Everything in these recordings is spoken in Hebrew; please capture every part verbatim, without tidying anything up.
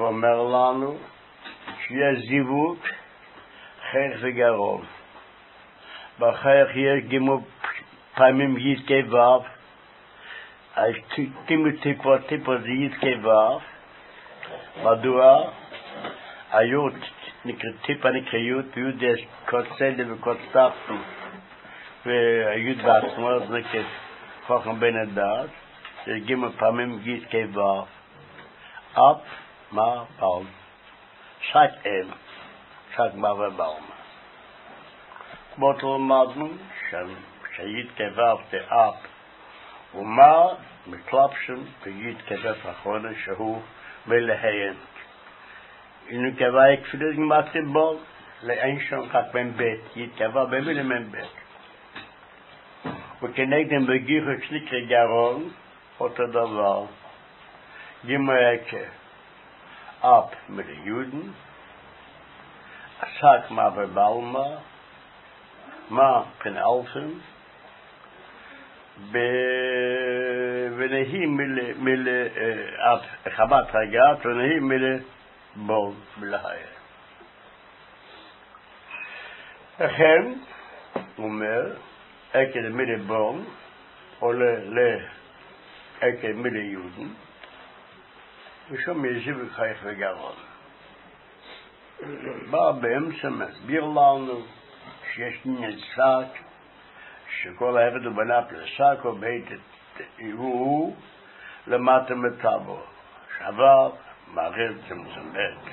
אומר לנו שיש זיווג חייך וגרון. בחייך יש גימו פעמים ידקי וו, אז טימו טיפו טיפו זה ידקי וו. מדוע? היוד נקרא טיפה נקרא יוד, ויוד יש קוד סדר וקוד סטפטו, והיוד בעצמו זה נקרא חוכם בן הדעת. יש גימו פעמים ידקי וו. אב מה באום. שק אין. שק מה ובאום. כמו תלמדנו, שיד כבב תאב ומה מקלפשם ויד כבב האחרונה שהוא מלהיין. אינו כבאי כפילות גמאתי בו לאין שם רק בן בית, יד כבב במילה מן בית. וכנגדם בגיחו שנקרא גרון, אותו דבר. גימו יקה אב מליודן, עסק מה ובאלמה, מה פן אלפן, ונהי מילה חבת רגעת, ונהי מילה בול בלהיה. לכן, הוא אומר, אקל מילה בול, עולה לאקל מילה יהודן, ושום יזיב חייך וגרון. בא באמצע מסביר לנו, שיש עניין שק, שכל העבד הוא בנה פלסק, או בית הוא למטה מטבו, שעבר מערב צמצמת,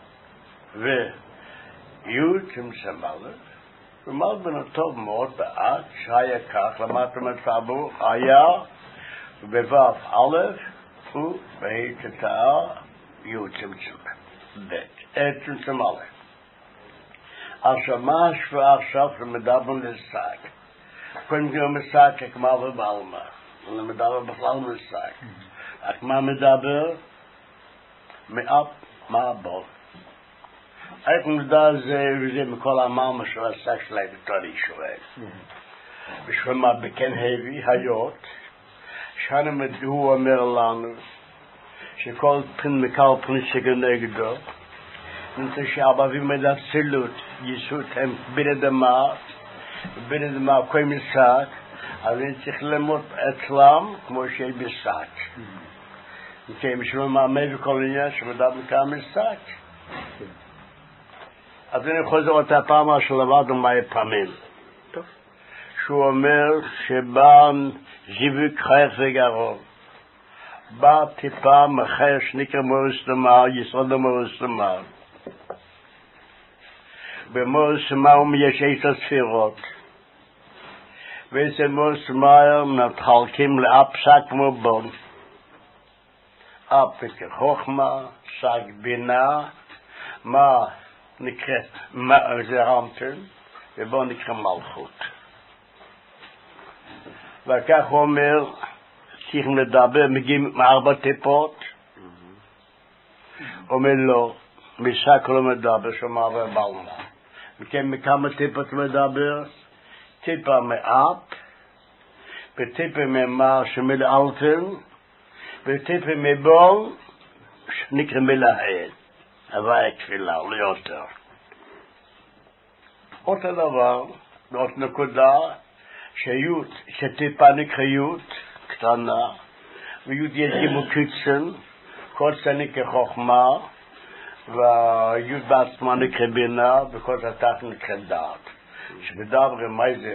ויוד צמצמלת, ומל בנו טוב מאוד בעד, שהיה כך למטה מטבו, היה בבב א', ובית תתאה יוד צמצמת, בית, את צמצמלת. עכשיו, מה השוואה עכשיו למדבר לשק? קודם כל משק הכמה ובאלמה, ולמדבר בכלל משק. הכמה מדבר מאפ מה בו. איך נדע זה וזה מכל המאמה של השק שלה בתורי שואל. בשביל מה בכן הביא היות, שאני הוא אומר לנו שכל פן מקל פן שגנגדו, נמצא שהאבבים מדפסילות יסות הם בנדמה, בנדמה כל משק, אבל אני צריך למות אצלם כמו שיש בשק. כי משום מה מביא כל עניין שמדבר כאן משק. אז אני חוזר את הפעם שלמדנו מהי פעמים. שהוא אומר שבא זיווג חייך וגרון. בא טיפה מחייך שנקרא מורס למר, יסוד המורס למר. במורס למר יש עשר ספירות. ואצל מורס למר מתחלקים לאפ שק כמו בון. אפ נקרא חוכמה, שק בינה, מה נקרא, זה רמטן, ובון נקרא מלכות. וכך הוא אומר, צריכים לדבר, מגיעים מארבע טיפות, אומר לא, משק לא מדבר, שומע ובאלמה. וכן מכמה טיפות מדבר, טיפה מאפ, וטיפה ממה שמילה אלפן, וטיפה מבול, שנקרא מלהל, הווי תפילה, לא יותר. אותו דבר, עוד נקודה, שיוד, שטיפה נקרא יוד, קטנה, ויוד יש גימו קיצן, כל זה נקרא חוכמה, ויוד בעצמה נקרא בינה, וכל זה תחת נקרא דעת. שמדברים מה זה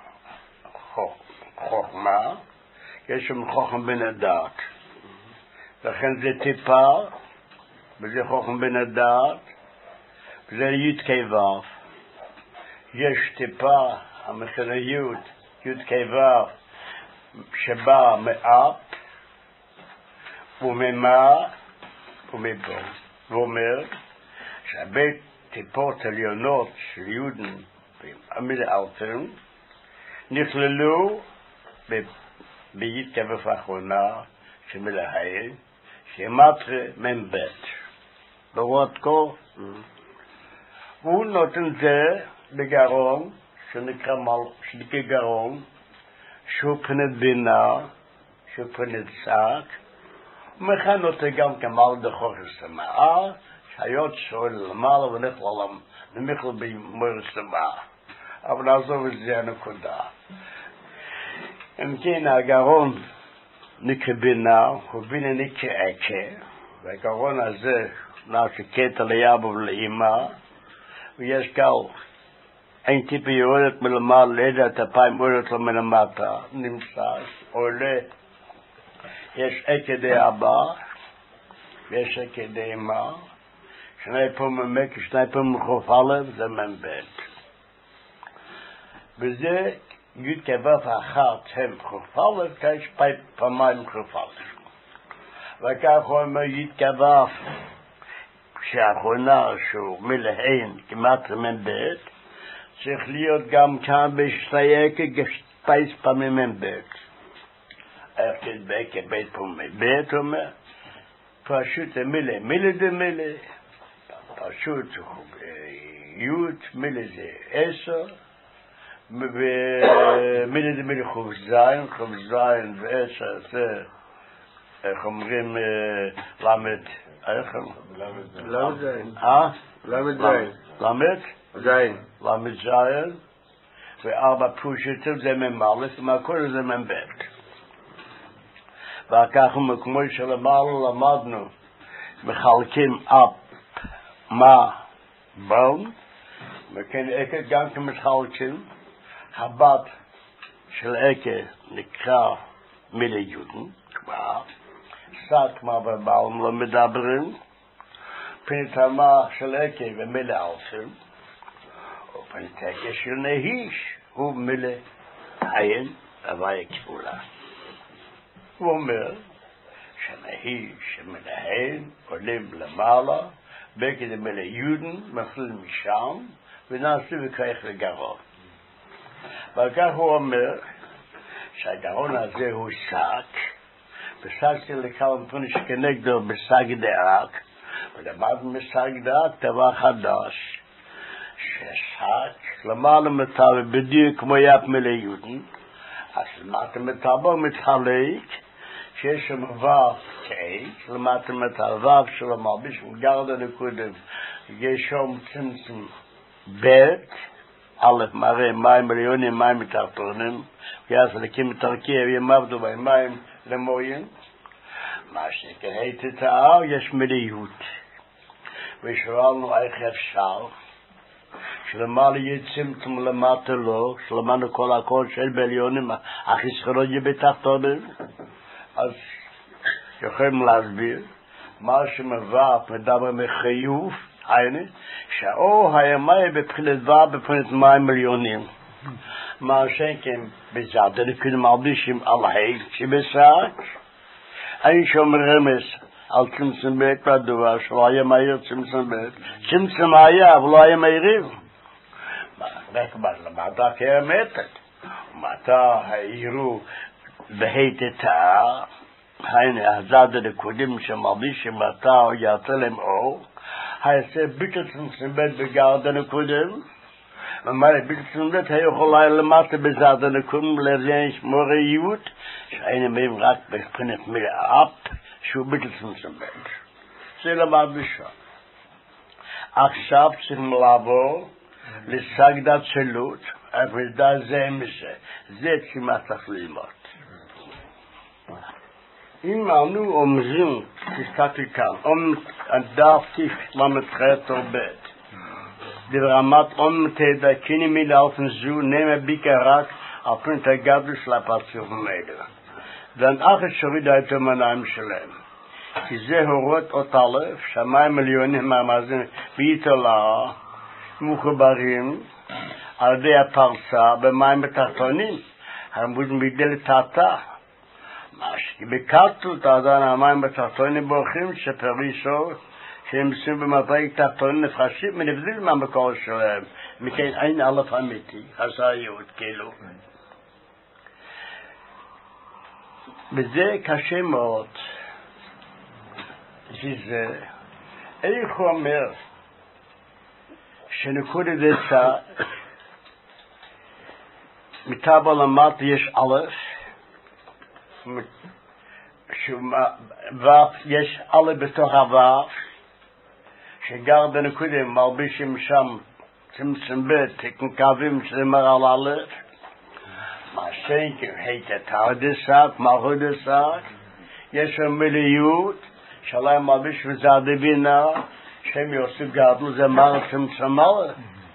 חוכמה, יש שם חוכם בין הדעת. לכן זה טיפה, וזה חוכם בין הדעת, וזה יוד כיוון. יש טיפה, המכנה יוד, יוד כיוון, שבא מאפ, וממה, ומבו. ואומר, שהבית טיפות עליונות של יודן, המילה אלפן, נכללו ביד כבף האחרונה, שמילה הייל, שמטרה מבית. ברות כה, הוא נותן זה בגרון, שנקרא שנקרא גרון, שהוא פנת בינה, שהוא פנת שק, ומכן אותה גם כמל דחורס המאה, שהיות שואל למעלה ונכלל למכלל במורס המאה. אבל נעזוב את זה הנקודה. אם כן, הגרון נקרא בינה, הוא בינה נקרא עקה, והגרון הזה נעשה קטע ליאבו ולאמא, ויש גל, אין טיפה יורדת מלמעלה, לידה את הפיים יורדת לו מלמטה, נמצא, עולה, יש עקה די אבא, ויש עקה די אמא, שני פעמים מקה, שני פעמים חוף א', זה מנבט. וזה י' כבף אחת הם חוף א', יש פעמיים חוף א'. וכך הוא אומר י' כבף, שהאחרונה שהוא מלהין כמעט מנבט, צריך להיות גם כאן בשתי עקה, שפייס פעמים מנבט. איך תדבק בית פעמי בית אומר, פשוט מילה, מילה זה מילה, פשוט י' מילה זה עשר, ומילה זה מילה חוב זין, חוב זין ועשר זה, איך אומרים, למד, איך אומרים? למד זין. אה? למד זין. למד? זין. למד זין, וארבע פשוטים זה ממלס, ומהכל זה מבט. וכך כמו שלמעלה למדנו, מחלקים אפ, מה, בון, וכן עקה גם כמחלקים, הבת של עקה נקרא מילה יודן, כבר, שק מה ובעלם לא מדברים, פנתמה של עקה ומילה אלפים, ופנתקה של נהיש הוא מילה עין, הוויה כפולה. הוא אומר שנהי שמנהל עולים למעלה, בכדי מילה יודן, מכליל משם, ונעשו וכך לגרון. וכך הוא אומר שהגרון הזה הוא שק, בשק של לכמה מפונים שכנגדו בשק דאק, ולמד משק דאק דבר חדש, ששק למעלה מטבע בדיוק כמו יפ מילה יודן, אז למטה מטבע מתחלק, שיש שם וו קייק, למטה מטבע שלו מרביש מגרדה לקודם, יש שם צמצם בית, א' מראה מים מיליונים, מים מתחתונים, ויאז לקים את הרקיע וימבדו בהם מים למויים, מה שכהית את האר יש מליות, ושואלנו איך אפשר, שלמעלה יצמצם למטה לא, שלמענו כל הכל של בעליונים, החסכונות יהיה בתחתונים, אז יכולים להסביר, מה שמבט מדבר מחיוב, היינו, שהאור הימי בבחינת דבר בבחינת מים מיליונים. מה שכן בזאדה לכן מרבישים על היל שבשק, אין שום רמז על צמצם בית בדבר שלא היה מהיר צמצם בית, צמצם היה אבל לא היה מהירים. רק למטה כאמתת, ומטה העירו בהיטתה, היינו הזאדה לכודים שמרבישים מטה או יעשה להם אור, היעשה ביטל צמצם בית בגרדה נקודם, ומאלה ביטל צמצם בית היה יכולה למטה בזאדה נקודם לרזיין מוריות, שהיינו מהם רק בבחינת מילה אפ, שהוא ביטל צמצם בית. זה למד בשם. עכשיו צריכים לעבור לסגדת שלות, אבל זה מזה, זה צריכה צריך ללמוד. אם אנו אומרים, תסתכלי כאן, אומרים, דף תשלמת חטא או בית, ברמת אומרים תדקיני מילה אלפן זו, נמה ביקה רק על פרינט הגדול של הפרצוף מלך. ואין אחת שורידה את המניים שלהם. כי זה הורות אות א', שמיים מיליונים מהמאזין ביטלה, מחוברים, על ידי הפרסה, במים בתחתונים, המבודים בגדל תתה. כי בקטלות עדיין המים בתחתונים בורחים שפרישו שהם עושים במפרק תחתונים נפחשים ונבדיל מהמקור שלהם מכן אין אלף אמיתי חסאיות כאילו וזה קשה מאוד שזה איך הוא אומר שנקודת דצה מטבע למטה יש אלף יש alle בתוך הוו, שגר בנקודים, מלבישים שם צמצם בית, מקווים שזה מראה ללב, מה שנקרא, היתתר דסק, מלכות דסק, יש שם מליות, שלהם מלביש וזה הדבינה, שהם יוסף גדלו, זה מראה צמצם מלך.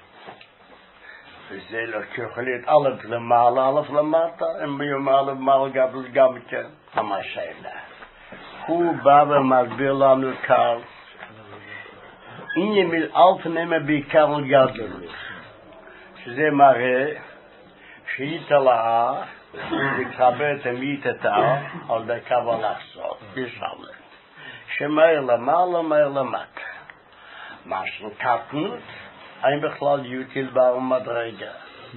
וזה לא יכול להיות אלף למעלה, אלף למטה, אם ביום אלף מעלה גדול גם כן. מה השאלה? הוא בא ומסביר לנו כאן, עניין אל תנמה בעיקר על גדלות, שזה מראה שיתלה, לקבל את המיתתה על דקה ולחסות, בשביל שמאיר למעלה, מאיר למטה. מה שקטנות, אין בכלל יוטיל בר מדרגה.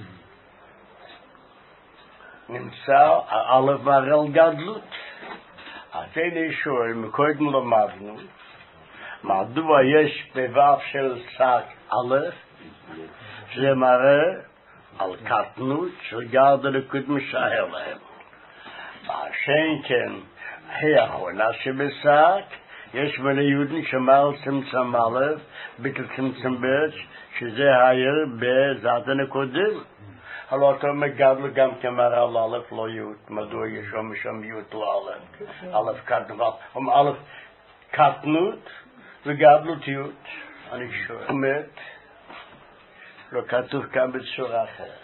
נמצא אלף מראה גדלות. אתם שואל, מקודם למדנו, מדוע יש בו"ב של שק א', שזה מראה על קטנות של גדול הקודם שהיה להם. השם כן, האחרונה שבשק, יש מליודן שמר צמצם א', ביטל צמצם ב', שזה היה בזעתן הקודם. הלא אתה מגדל גם כמראה לאלף לא יות, מדוע יש שם שם יות לאלף, אלף קטנות, אלף קטנות וגדלות יות. אני שואל, באמת, לא כתוב כאן בצורה אחרת.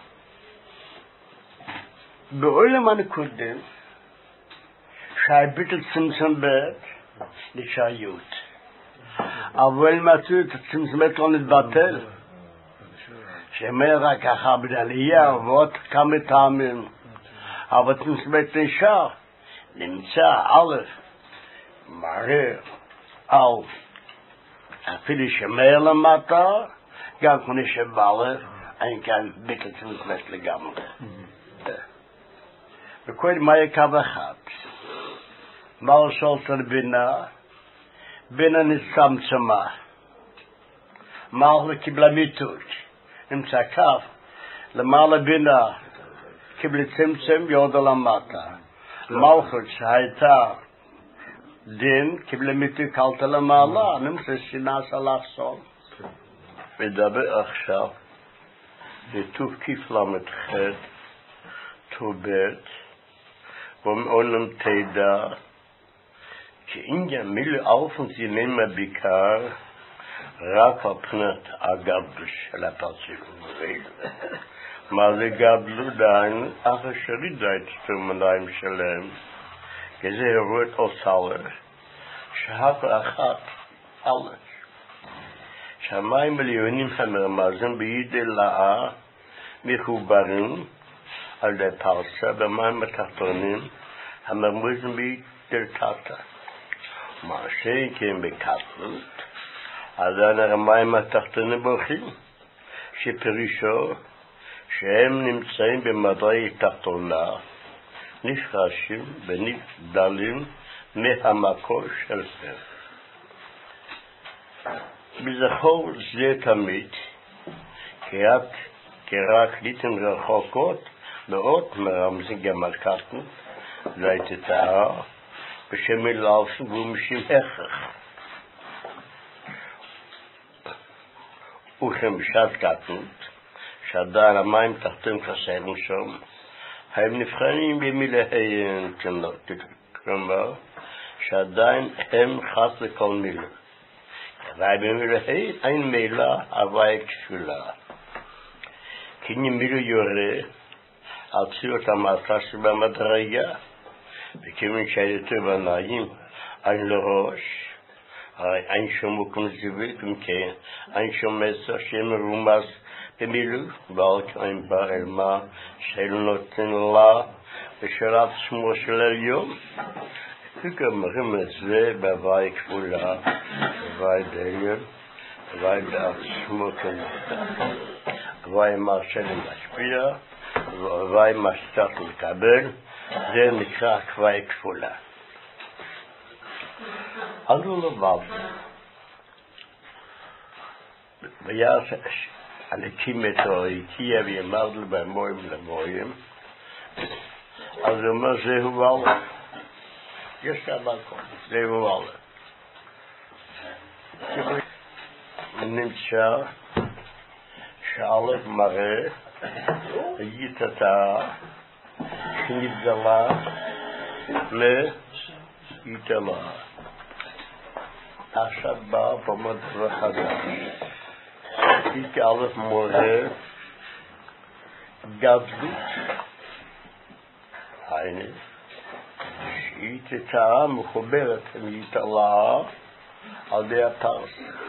בעולם הנקודם, שהביטל צמצם ב' נשאר יות. אבל מצאו את הצמצם ב' לא נתבטל. שאומר רק ככה בדליה ועוד כמה טעמים. אבל צמצם ב' נשאר. נמצא א' מראה על אפילו שמאיר למטה, גם כמו נשאר אין כאן ביטל צמצם ב' לגמרי. וכל מה יקו אחד. מה עושה את בינה? בינה נצמצמה. מה קיבלה מיתות? נמצא כף. למעלה בינה קיבלה צמצם יורדה למטה. מלכות שהייתה דין קיבלה מיתות קלטה למעלה. נמצא שנעשה לחסום. מדבר עכשיו בטוב כיף למד חד טובת ומעולם תדע שעניין מילא אופן זה נמה בעיקר רק על פנת הגדלות של הפרצוף. מה זה גדלות דין? אך השריד דייט תומניים שלהם כזה הרות אוסלר שהכל אחת אלף שהמים מיליונים המרמזים בידי לאה מחוברים על ידי פרסה במים התחתונים המרמזים בידי תחתה. מה שכן בקטנות, עדיין המים התחתונים בורחים, שפרישו שהם נמצאים במדרגה תחתונה, נפרשים ונבדלים מהמקור של זה. בזכור זה תמיד, כרק ליטן רחוקות, מאוד מרמזים גם על קטנות, זה תתאר, ושמילאופן ומשם הכרח. וכן בשעת קטנות, שעדיין המים תחתים חסרים שם, הם נבחנים במיליהם, כלומר, שעדיין הם חס לכל מילה. אבל במיליהם אין מילה, הווי כפולה. כי מילה יורה, על ציאות המעשה שבמדרגה, וכיוון שהייתו בנעים, אין לראש, אין שום מקום זיווית, וכן, אין שום מסר שמרומז במילו, ועל כן בא אל מה שאל נותן לה, ושרת שמו של עליון. וכמרים את זה בהווי כפולה, בהווי דליון, בהווי בעצמו כנותן. בהווי מה שאני משפיע, בהווי מה שצריך לקבל, זה נקרא כווי כפולה. עלו לבב. ויעש הלקים את הוריתיה ויאמר לו במוים למוים. אז הוא אומר זהו ואו. יש שם מקום, זהו הלאה. נמצא שאלף מראה היתתה שנבדלה ליתלה. עכשיו בא במדבר חדש. היתי אלף מורה גדלות. הנה, שהיתתה מחוברת ליתלה על די הפרס.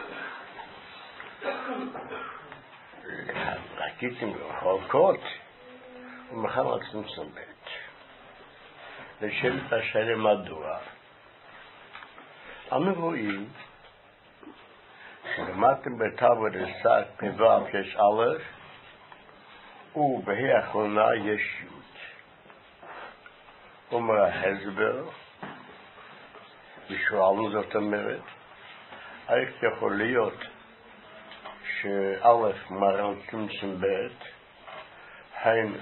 ראיתם רחוקות ומחר עצמם בית. לשם השאלה מדוע. אנו רואים שלמדתם בטאבו דסק פבב יש א' ובהי האחרונה יש י'. אומר ההסבר, ושואלנו זאת אומרת, איך יכול להיות שא' מרן צמצם ב' היינו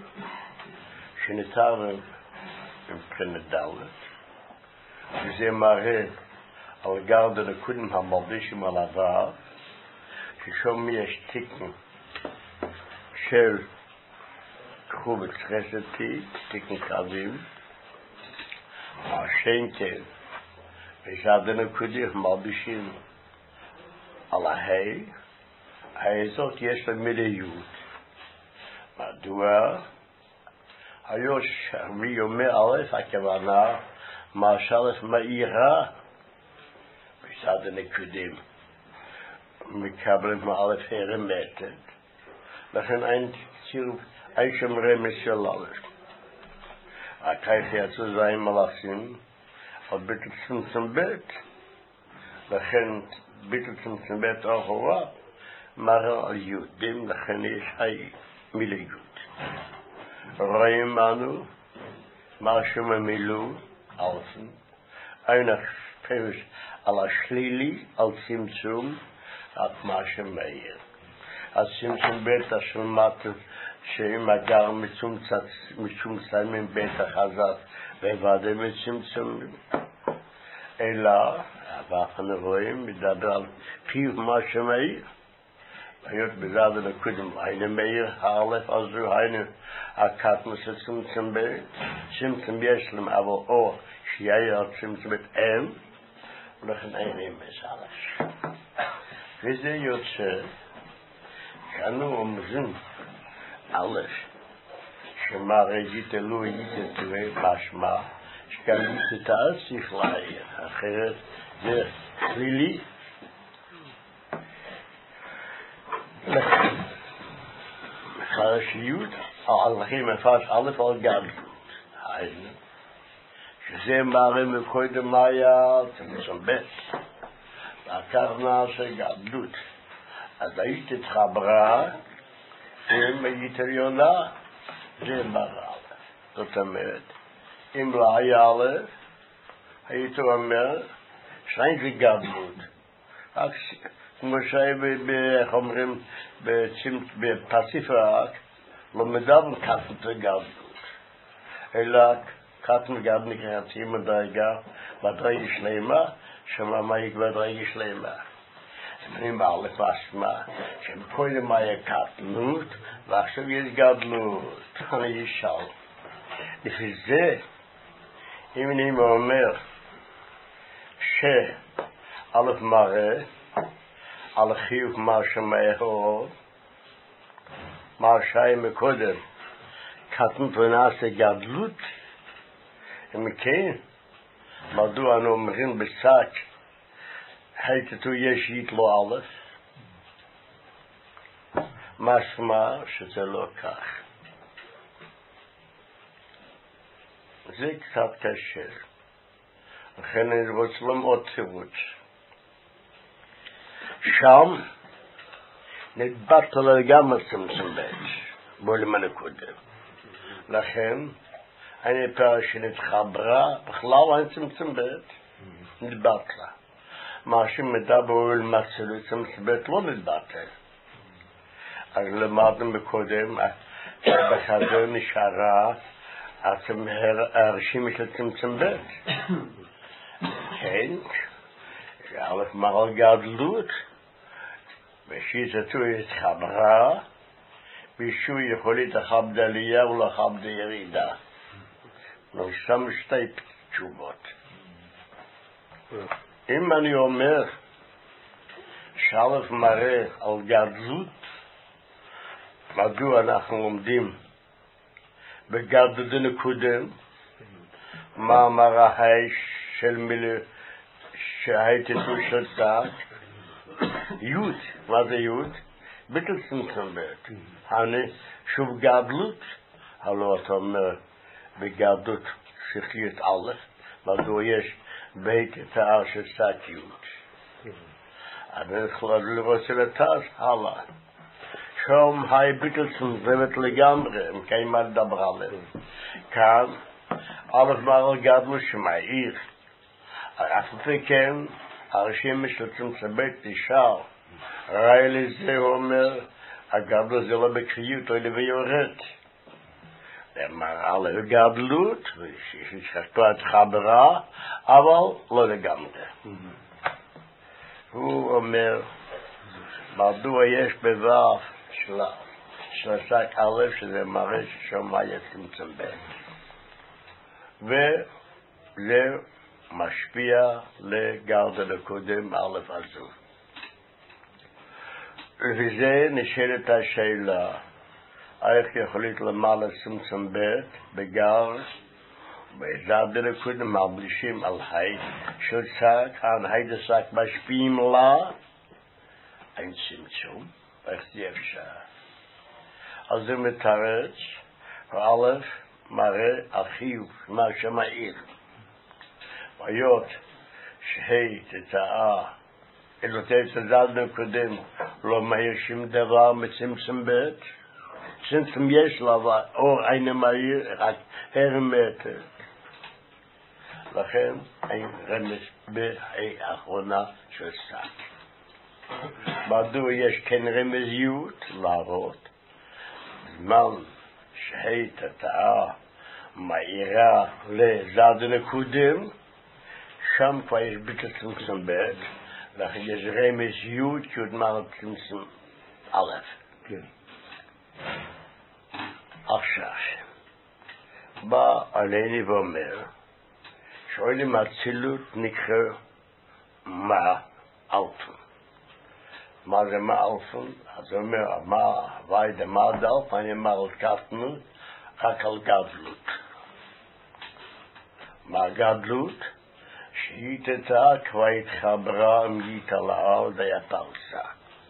שנתארם מבחינת ד' וזה מראה על גרדן הקודם המלבישים על עבר ששום יש תיקן של תחום חסדתי, תיקן קווים השנקל וגרדן הקודם המלבישים על ההי הזאת יש לה מדעיות. מדוע? היוש מי אומר א' הכוונה מהשלף מאירה בצד הנקודים מקבלת מאלף הרמתת לכן אין צירוף אין שם רמז של א' הכיף יצאו זין מלאכים על ביטל צמצם ב' לכן ביטל צמצם ב' אחורה מראה על יהודים לכן יש היי מיליות רואים אנו מה שממילאו אלפן אין הפרש על השלילי על צמצום את מה שמאיר הצמצום בית השלמת שאם אגר מצומצמים בית החזק ועבדה מצמצום אלא ואנחנו רואים מדבר על פיו מה שמאיר היות בזד לקודם היינו מאיר האלף הזו היינו הקטנו של צמצם בית צמצם יש להם אבל או שיהיה על צמצם בית אין ולכן אין רמז עליו וזה יוצא שאנו אומרים א' שמראה יתלו יתתווי משמע שגם יתתאל צריך להעיר אחרת זה שלילי חרשיות על לכם מפרש א' על גדלות היינו שזה מראה מקודם מה היה צמצם ב' והכוונה של גדלות אז היית התחברה אם היית עליונה זה מראה זאת אומרת אם לא היה א' היית אומר שאין זה גדלות כמו שהיה איך אומרים בפסיפרק לא מדבר קטן וגדלות אלא קטן וגדלות נקראים מדרגה מדרגה שלמה שמה מה יקבע מדרגה שלמה אומרים באלף משמע שקודם היה קטנות ועכשיו יש גדלות אני אשאל לפי זה אם אני אומר שאלף מראה על חיוב מה שמאהוב מה שהיה מקודם קטנות ונעשה גדלות אם כן מדוע אנו אומרים בשק היתתו יש יתלו א' משמע שזה לא כך זה קצת קשה לכן אני רוצה למעוד תירוץ שם נתבטל לגמרי צמצום ב' בולמן הקודם לכן אני פעם שנתחברה בכלל אין צמצום ב' נתבטלה מה שמדבר על מצלו צמצום ב' לא נתבטל אז למדנו מקודם בחזר נשארה אתם הרשים של צמצם ב' כן, א' מרל גדלות, ושיטתו התחברה, בישהו יכולת לחבד עלייה ולחבד ירידה. נושם שתי תשובות. אם אני אומר שאלף מראה על גדלות, מדוע אנחנו לומדים בגדלות נקודם, מה אמרה של מילה שהייתתו של צעק? יוד, מה זה יוד? ביטל צמצם בית. אני שוב גדלות, הלא אתה אומר בגדלות שכלית א', מדוע יש בית תאר של צעק יוד. אני רוצה לטעס הלאה. שום היי ביטל צמצמת לגמרי, אם כן מה לדבר עליהם. כאן, א' מרל גדלות שמעיר. אף וכן, הרשים של צמצם בית נשאר. ראי לזה אומר, הגדלות זה לא בקריות, או לביא יורד. מראה לגדלות, ששכתו את חברה, אבל לא לגמרי. הוא אומר, מדוע יש בו' של השק א', שזה מראה ששם היה צמצם בית. וזה משפיע לגרדת הקודם א' הזו. וזה נשאלת השאלה, איך יכולת למעלה צמצם בית בגר, בגרדת הקודם מבלישים על היי, שצק, ההי דסק משפיעים לה, אין צמצום, איך זה אפשר. אז זה מתרץ, א' מראה על חיוב, מה שמעיר. היות שהיא תתאה, אלותי תזלנו קודם, לא מהיר שום דבר מצמצם בית, צמצם יש לה, אור אין מהיר, רק הרמטר. לכן אין רמז בהי האחרונה של סק. מדוע יש כן רמזיות להראות? זמן שהיא תתאה מהירה לזלנו קודם, שם כבר יש ביטל צמצם בית, לכן יש רמזיות כי מעל צמצם א'. כן. עכשיו, בא עליני ואומר, שואלים הצילות נקרא מה אלפון. מה זה מה אלפון? אז הוא אומר, מה ויידה מה דלף, אני אומר על קטנות, רק על גדלות. מה גדלות? שהיא תתאה כבר התחברה מית על העל די הפרסה.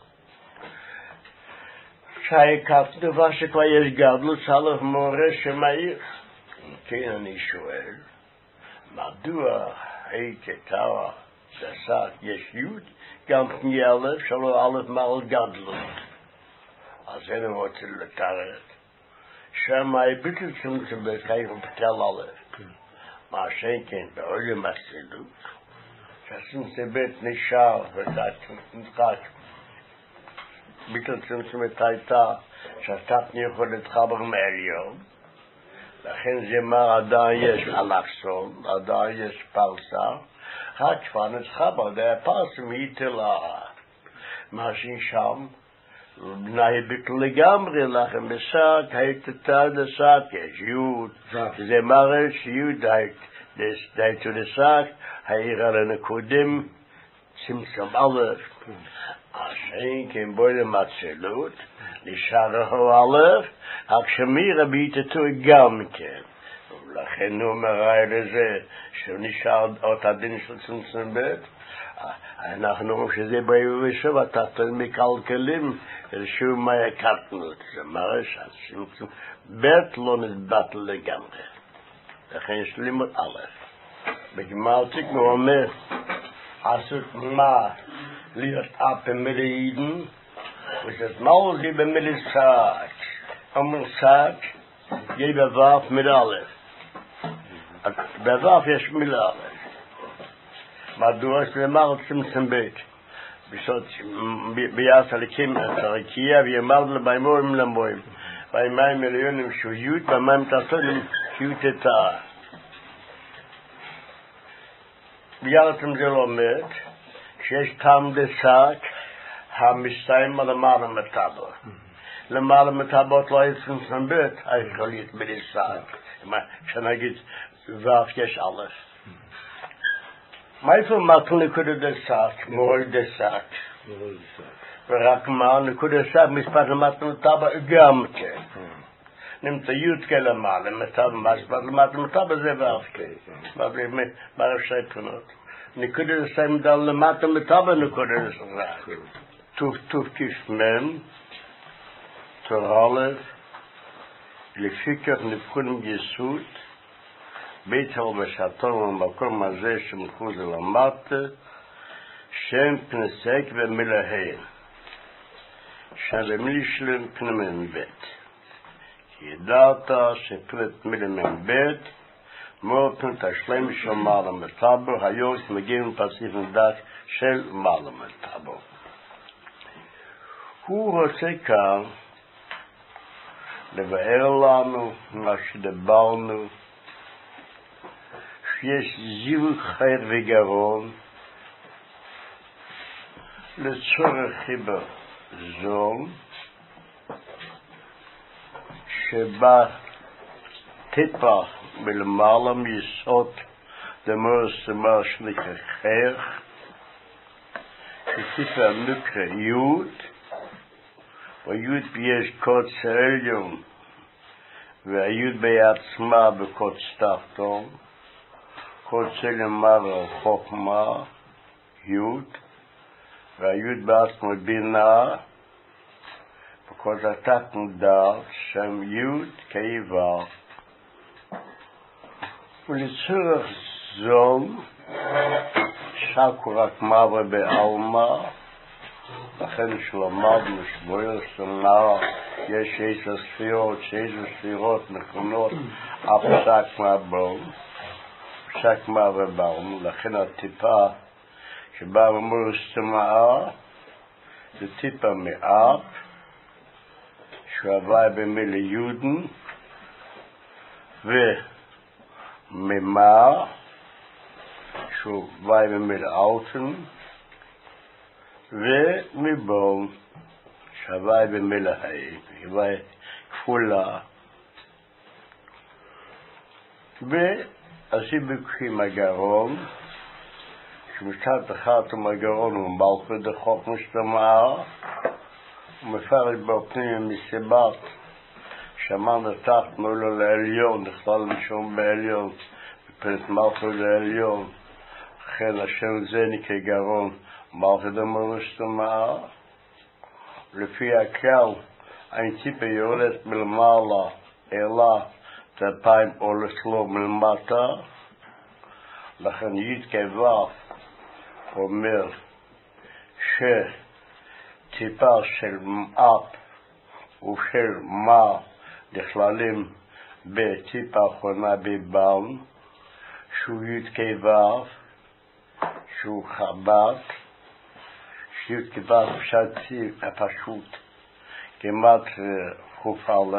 שהיקף דבר שכבר יש גדלות סלף מורה שמעיר. כן, אני שואל, מדוע היא תתאה שסק יש יוד, גם פני אלף שלו אלף מעל גדלות. אז אני רוצה לתארת. שמה ביטל צמצם בית חייכם פתל אלף. מה שכן בעולם הסילות, שהצמצם בית נשאר ונדחק. ביטל צמצמת הייתה שהתת יכול להתחבר מעליון, לכן זה מה עדיין יש אלכסון, עדיין יש פרסה, רק כבר נתחבר, די הפרסה מהתלה. מה ששם, בני ביטל לגמרי לכם בשק, הייתה דסק, יש יוד, זה מראה שיוד דייתו דסק, העירה לנקודם, צמצם א', השאין כן בוי למצלות, נשאר הו א', רק שמירה ביטתו גם כן. לכן הוא מראה לזה, שהוא נשאר עוד הדין של צמצם ב', אנחנו רואים שזה ביום ושוב, התחתן מקלקלים, שום מה יקטנות. זה מראה שהצמצום ב' לא נתבטל לגמרי. לכן יש לימוד א'. בגמרתיק הוא אומר, עשות מה להיות אפה מלאידן, וזאת מהו זה במילה סק. אומר סק, יהיה בוואף מילה א'. בוואף יש מילה א'. מדוע שלמר צמצם בית. בסוד ביאס הליקים את הרקיע ויאמר לביימורים למוים. bei meinem Millionen schon gut, bei meinem Taten gute Tag. Wie altem Zelomet, כשיש טעם דסק, המסתיים על המעלה מטאבו. למעלה מטאבות לא יצאים סנבט, היכולית בדסק. שנגיד, ואף יש אלף. מה איפה מתן נקודה דסק, מורל דסק? ורק מה, נקודה דסק, מספר למטה מטאבו גם כן. נמצא י' כלמעלה מטאבו, מספר למטה מטאבו זה ואף כן. בערב שי פנות. נקודה דסק מדל למטה מטאבו נקודה דסק. טוב טוב כפמם, תורלב, לפיכך נבחון יסוד, בית הלבשתון במקום הזה שמחוז למטה, שם פנסק ומלהן, שם במילי שלם פנמן בית. כי ידעת שפנת מלמן בית, מאוד פנת השלם של מעלה מטאבו, היום מגיעים פסיף נדק של מעלה מטאבו. הוא רוצה כאן לבאר לנו מה שדיברנו, שיש זיווג חטא וגרון לצורך חיבה זול, שבא טיפה מלמעלה מיסוד דמור סמר שליחך, שטיפה נקרא יוד, והיוד ביש קודש העליון, והיוד בעצמה בקודש תחתון, קודש למעלה חוכמה, יוד, והיוד בעצמה בינה, בקודש התחתון דעת, שם יוד כאיבר. ולצורך זול, שקו רק מעבר בעלמה, לכן שלמדנו שבוער סנר, יש עשר ספירות, שעשר ספירות נכונות, אף פסק מהבול, פסק מהבול, לכן הטיפה שבא ממור סתמאה, זה טיפה מאב, שהוא הווי במילי יודן, וממה, שהוא הווי במילי אלטן, ומבון שווה במלאי, שווה כפולה. ועשי בקחים הגרון, שמצד אחד המגרון הוא מלכות דחוק משתמעה, ומפרש בפנים מסיבת, שמן התחת מולו לעליון, נכלל משום בעליון, בפנת מלכות לעליון, לכן השם זה נקרא גרון, מלכות המרוסתמאה, לפי הכלל, אין טיפה יורדת מלמעלה, אלא תפיים הולך לו מלמטה, לכן י' כו' אומר שטיפה של מאפ ושל מה נכללים בטיפה אחרונה בבן, שהוא י' כו', שהוא חב"ד, שי"ת כיוון פשטי הפשוט כמעט חוף א',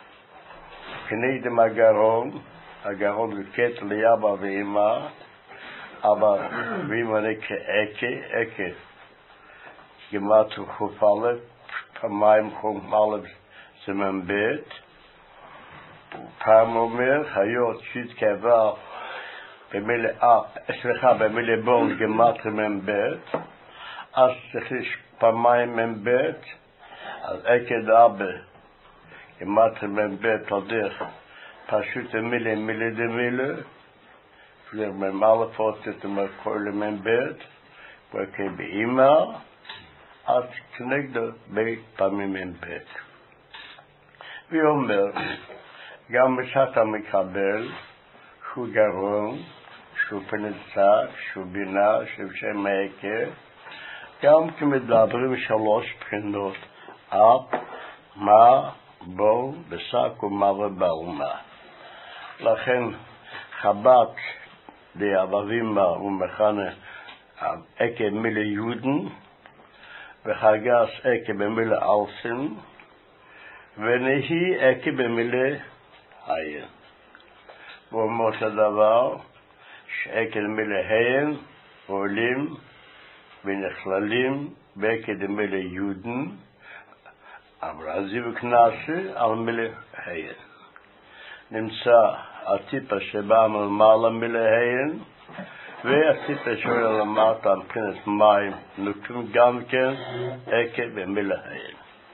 כנגדם הגרון, הגרון זה קטע לאבא ואמא, אבא ואמא נקרא אקה, אקה כמעט חוף א', פעמיים חוף א' זה מבית, פעם אומר, היות שי"ת כיוון במילה א', סליחה, במילה בון כמעט מבית, אז צריך פעמיים מבית, אז אקד אבא, כמעט מבית על דרך, פשוט מילה מילה דמילה, פליר ממלפות את המקור למבית, וכי באמא, אז כנגדו בית פעמים מבית. ואומר, גם בשעת המקבל, שהוא גרון, שהוא פנצק, שהוא בינה, שהוא שם העקר, גם כמדברים שלוש בחינות, אב, מה, בו, בשק ומוות בעלמה. לכן חב"ד די אבבים ומכנה אקה מילה יודן, וחגס אקה במילה אלסן, ונהי עקב במילה היין. ואומות הדבר שעקב מילה היין עולים ונכללים בעקב מילה יודן, אבל עזיב כנסי על מילה היין. נמצא הטיפה שבא מלמעלה מילה היין, והטיפה שעולה למטה מבחינת מים נוקם גם כן עקב במילה היין.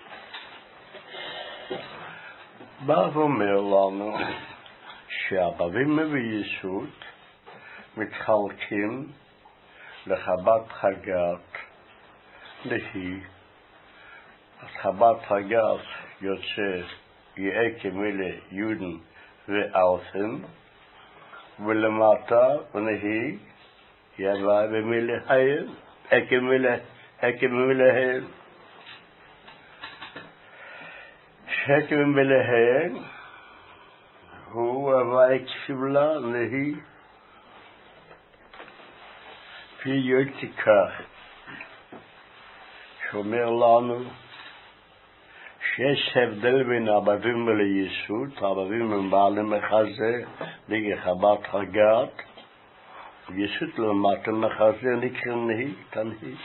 בא ואומר לנו שהבבים וייסות מתחלקים לחבת חגת נהי. אז חבת חגת יוצא יעקב מילה יודן ואלפן, ולמטה נהי יבוא במילה היין, עקב מילה עקב מילה היין. עקב מילה היין הוא הווי כפילה נהי פי יוציקה, שאומר לנו שיש הבדל בין הבבים וליסות. הבבים הם בעלים מחזה בגלל חבת חגת, ויסות למטה מחזה נקרא נהי, תנהי.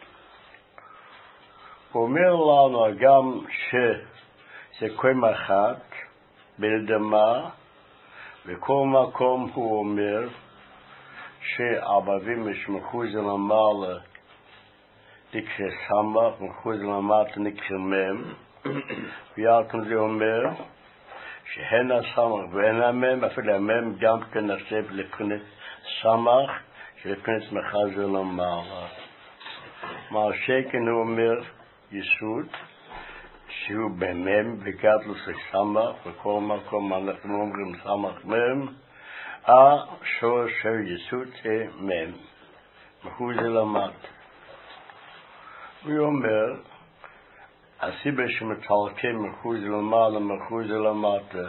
הוא אומר לנו גם שזה קום אחת בלדמה, וכל מקום הוא אומר שהבבים יש מחוז למעלה נקרא סמך, מחוז למטה נקרא מם, ויחד זה אומר שהן הסמך והן המם, אפילו המם גם כן נחשב לבחינת סמך שלבחינת מחזה למעלה. מה שכן הוא אומר יסוד שהוא במם בגדלוס סמך, וכל מקום אנחנו אומרים סמך מם, השורש של יסוד זה מם, מחוז למטה. הוא אומר הסיבה שמתחלקים מחוז למעלה מחוז למטה,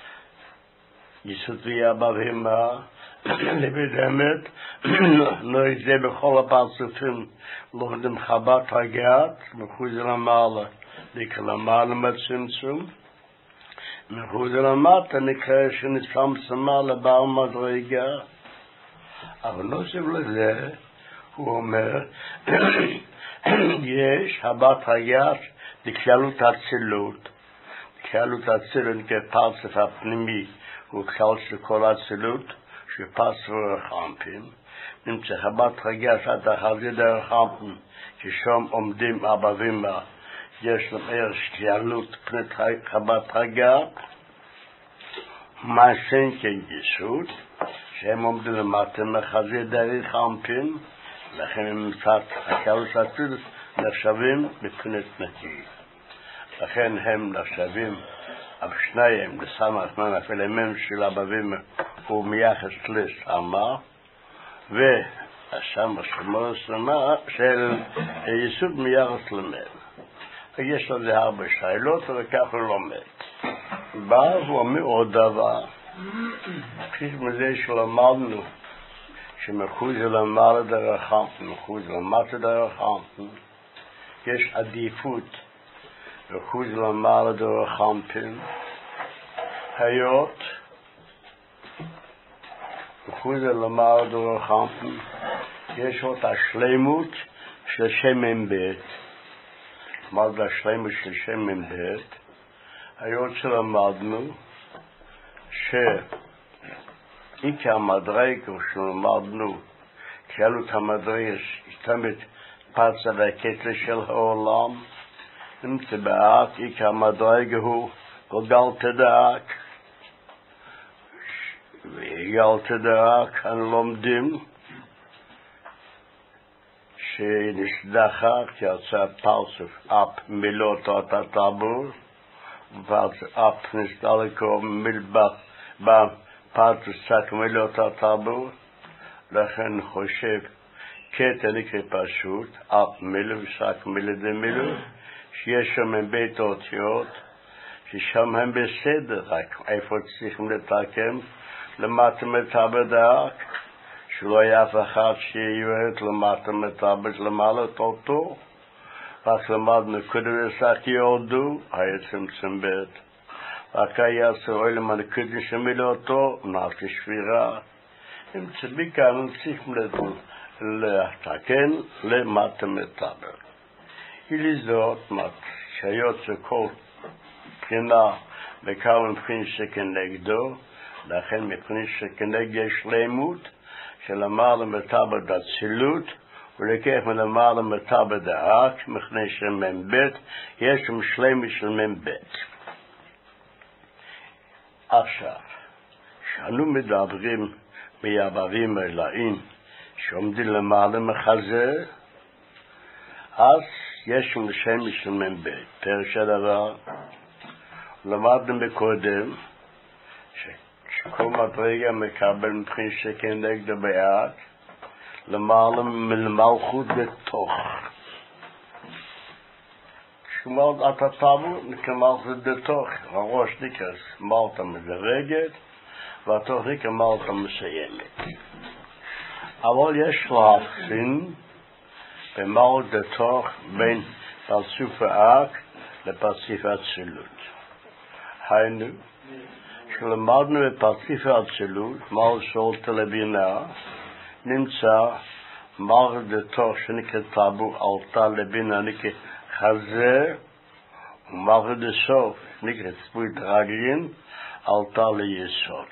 יסוד ויבבים לבדמת לא יזה בכל הפרצופים לומדים חבת הגת מחוז למעלה נקרא למעלה מצמצום, מחוז למטה נקרא שנסתם לבעל מדרגה. אבל נוסף לזה הוא אומר יש חבת הגת לכללות הצילות. כללות הצילות נקרא פרצוף הפנימי, הוא כלל של כל הצילות שפרצוף הרחמפים. נמצא חבת חגת עד החזית הרחמפים, ששם עומדים הבבים, יש להם ערך כללות פנת חבת חגת. מה שאין כן יסוד, שהם עומדים למטה מחזית הרחמפים, לכן הם קצת הכללות הצילות נחשבים מבחינת נקי. לכן הם נחשבים על שניים לסמך מן הפלמנט של הבבים הוא מייחס לסמך, והסמך של יסוד מייחס למם. יש לזה הרבה שאלות וכך הוא לומד. בא ואומר עוד דבר, כפי מזה שלמדנו שמחוז למעלה דרך חמפן, מחוז למטה דרך חמפן, יש עדיפות מחוז למעלה דרך חמפן, היות מחוז למעלה דרך חמפן יש עוד השלמות של שמן בית. מה זה השלמות של שמן בית? היות שלמדנו שעיקר המדרגה שלמדנו כללות המדרגה תמיד פרצה והקטע של העולם, נמצא באק, עיקר המדרגה הוא גלגל תדעק. וגלגל תדעק אנו לומדים שנסדחק יצא פרצוף אפ מילות אותה טבור, ופרצוף אפ נסדלקו מלבח בפרצוף צק מילות אותה טבור. לכן חושב קטע נקרא פשוט, אפ מילו ושק מילו דמילו, שיש שם בית אותיות, ששם הם בסדר, רק איפה צריכים לתקם, למטה מטבדק, שלא היה אף אחד שיועד למטה מטבד למעלה אותו, was למדנו קודש יורדו, היה צמצם בית. והקיה סרוי למען קודש שמילותו, נעשה שבירה. אם צביקה נמשיך לתקן למטה מטבר. ולזאת, שיוצא כל בחינה וכמה מבחינה שכנגדו, לכן מבחינה שכנגד שלמות, שלמעלה למטבר דצילות, ולכך מלמעלה למטבר דאק, מכנה של מבית, יש שם שלמות של מבית. עכשיו, כשאנו מדברים מיעברים אלוהים שעומדים למעלה מחזה, אז יש שם שם של מבית. פרש הדבר, למדנו מקודם, שכל מדרגה מקבל מבחין שכנגד הבעד, למעלה מלמלכות בתוך. כשמלת אתה תבוא, נקמלכות בתוך. הראש נקרא מלתה מדרגת, והתוך נקרא מלתה מסיימת. אבל יש להבחין במלת בתוך בין פרצוף האק לפרצוף האצילות. היינו, כשלמדנו בפרצוף האצילות, מל שולט לבינה, נמצא מלת בתוך שנקרא טאבו עלתה לבינה נקרא חזה, ומלת בסוף נקרא צפוית רגלין עלתה ליסוד.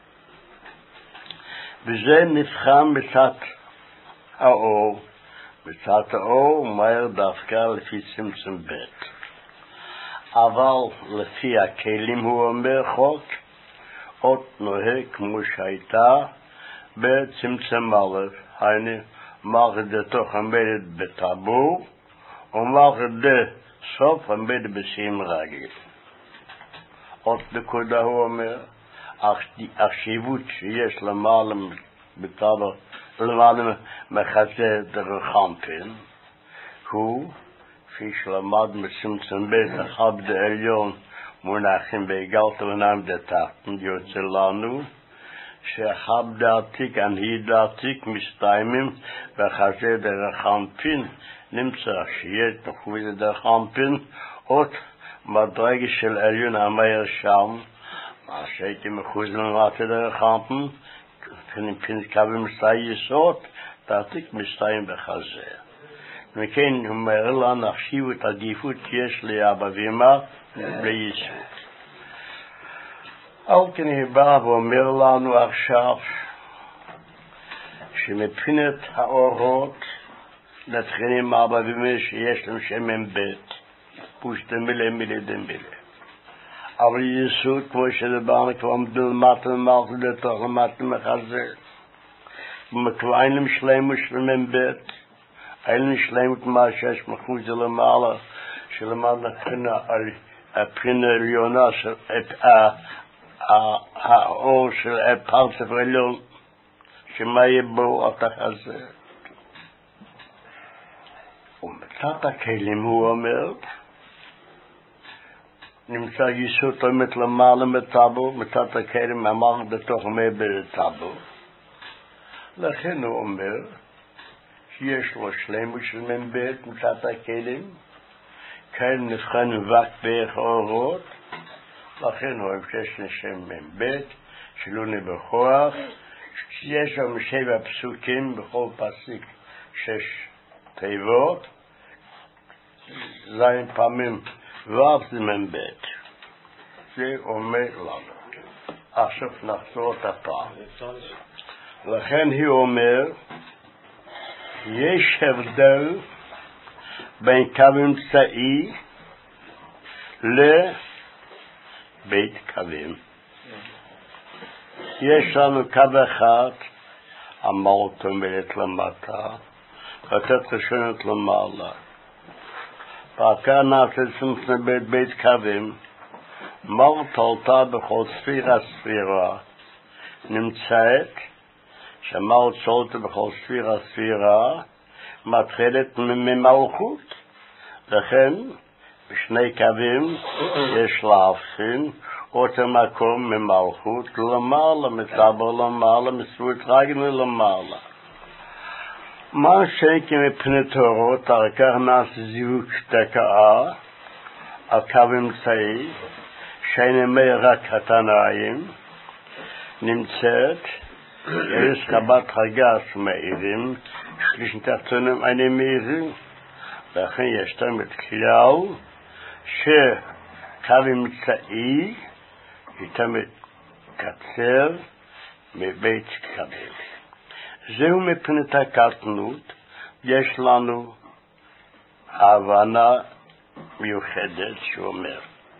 וזה נבחן מצד האור, מצד האור מהר דווקא לפי צמצם בית. אבל לפי הכלים הוא אומר חוק, עוד נוהג כמו שהייתה בצמצם א', היינו מלכות בתוך עומדת בטבור, ומלכות בסוף עומדת בשים רגל. עוד נקודה הוא אומר, החשיבות שיש למעלה בטבור, למעלה מחזה דרחמפין, הוא, כפי שלמד מצמצם בית אחד בעליון, מונחים בהגלת ונעם דתחתן, יוצא לנו, שאחד דעתיק, הנהי דעתיק, מסתיימים בחזה דרחמפין, נמצא שיש נחובי דרחמפין, עוד מדרגה של עליון המאיר שם, מה שהייתי מחוז למטה דרחמפין, קווים מסתיים יסוד, דעתיק מסתיים בחזה. וכן הוא אומר לנו החשיב את עדיפות שיש לאבא ואמא ליסוד. על כן הוא בא ואומר לנו עכשיו שמבחינת האורות נתחילים אבא ואמא שיש להם שם בית, פושט מילה מילה דמילה. אבל יסוד כמו שדברנו כבר עמדו למטה למטה לתוך למטה מחזה, ומקווין להם שלם ושלם בית, אין שלמות מה שיש מחוץ למעלה, שלמעלה הבחינה העליונה של האור של הפרצוף העליון, שמה יהיה בו התחזה. ומצד הכלים הוא אומר, נמצא יסוד תומת למעלה מטאבו, מצד הכלים אמר בתוך מבל טאבו. לכן הוא אומר, שיש לו שלמות של מבית מצד הכלים, כאן נבחן וק בערך האורות, לכן הוא מבקש לשם מבית, שלא נבכוח, שיש לו שבע פסוקים בכל פסיק שש תיבות, זין פעמים ואף זה מבית. זה אומר לנו. עכשיו נחזור את הפעם. לכן הוא אומר, יש הבדל בין קו אמצעי לבית קווים. יש לנו קו אחד, המלט עומדת למטה, לתת ראשונות למעלה. וכאן נעשה צמצום בית בית קווים, מלט עלתה בכל ספירה ספירה, נמצאת שמלט שולטה בכל ספירה ספירה, מתחילת ממלכות. לכן, בשני קווים יש להבחין אותו מקום ממלכות למעלה, מצבר למעלה, מספות רגל למעלה. מה שכן מפני תורות, על כך נעשה זיווג תקעה, על קו אמצעי, שנאמר רק התנאים, נמצאת, יש חבת חגס מאירים, שליש תחתונים אני מאירים, לכן יש תמיד כלל, שקו אמצעי, היא תמיד קצר, מבית קבל. זהו מפנת הקטנות, יש לנו הבנה מיוחדת שאומר,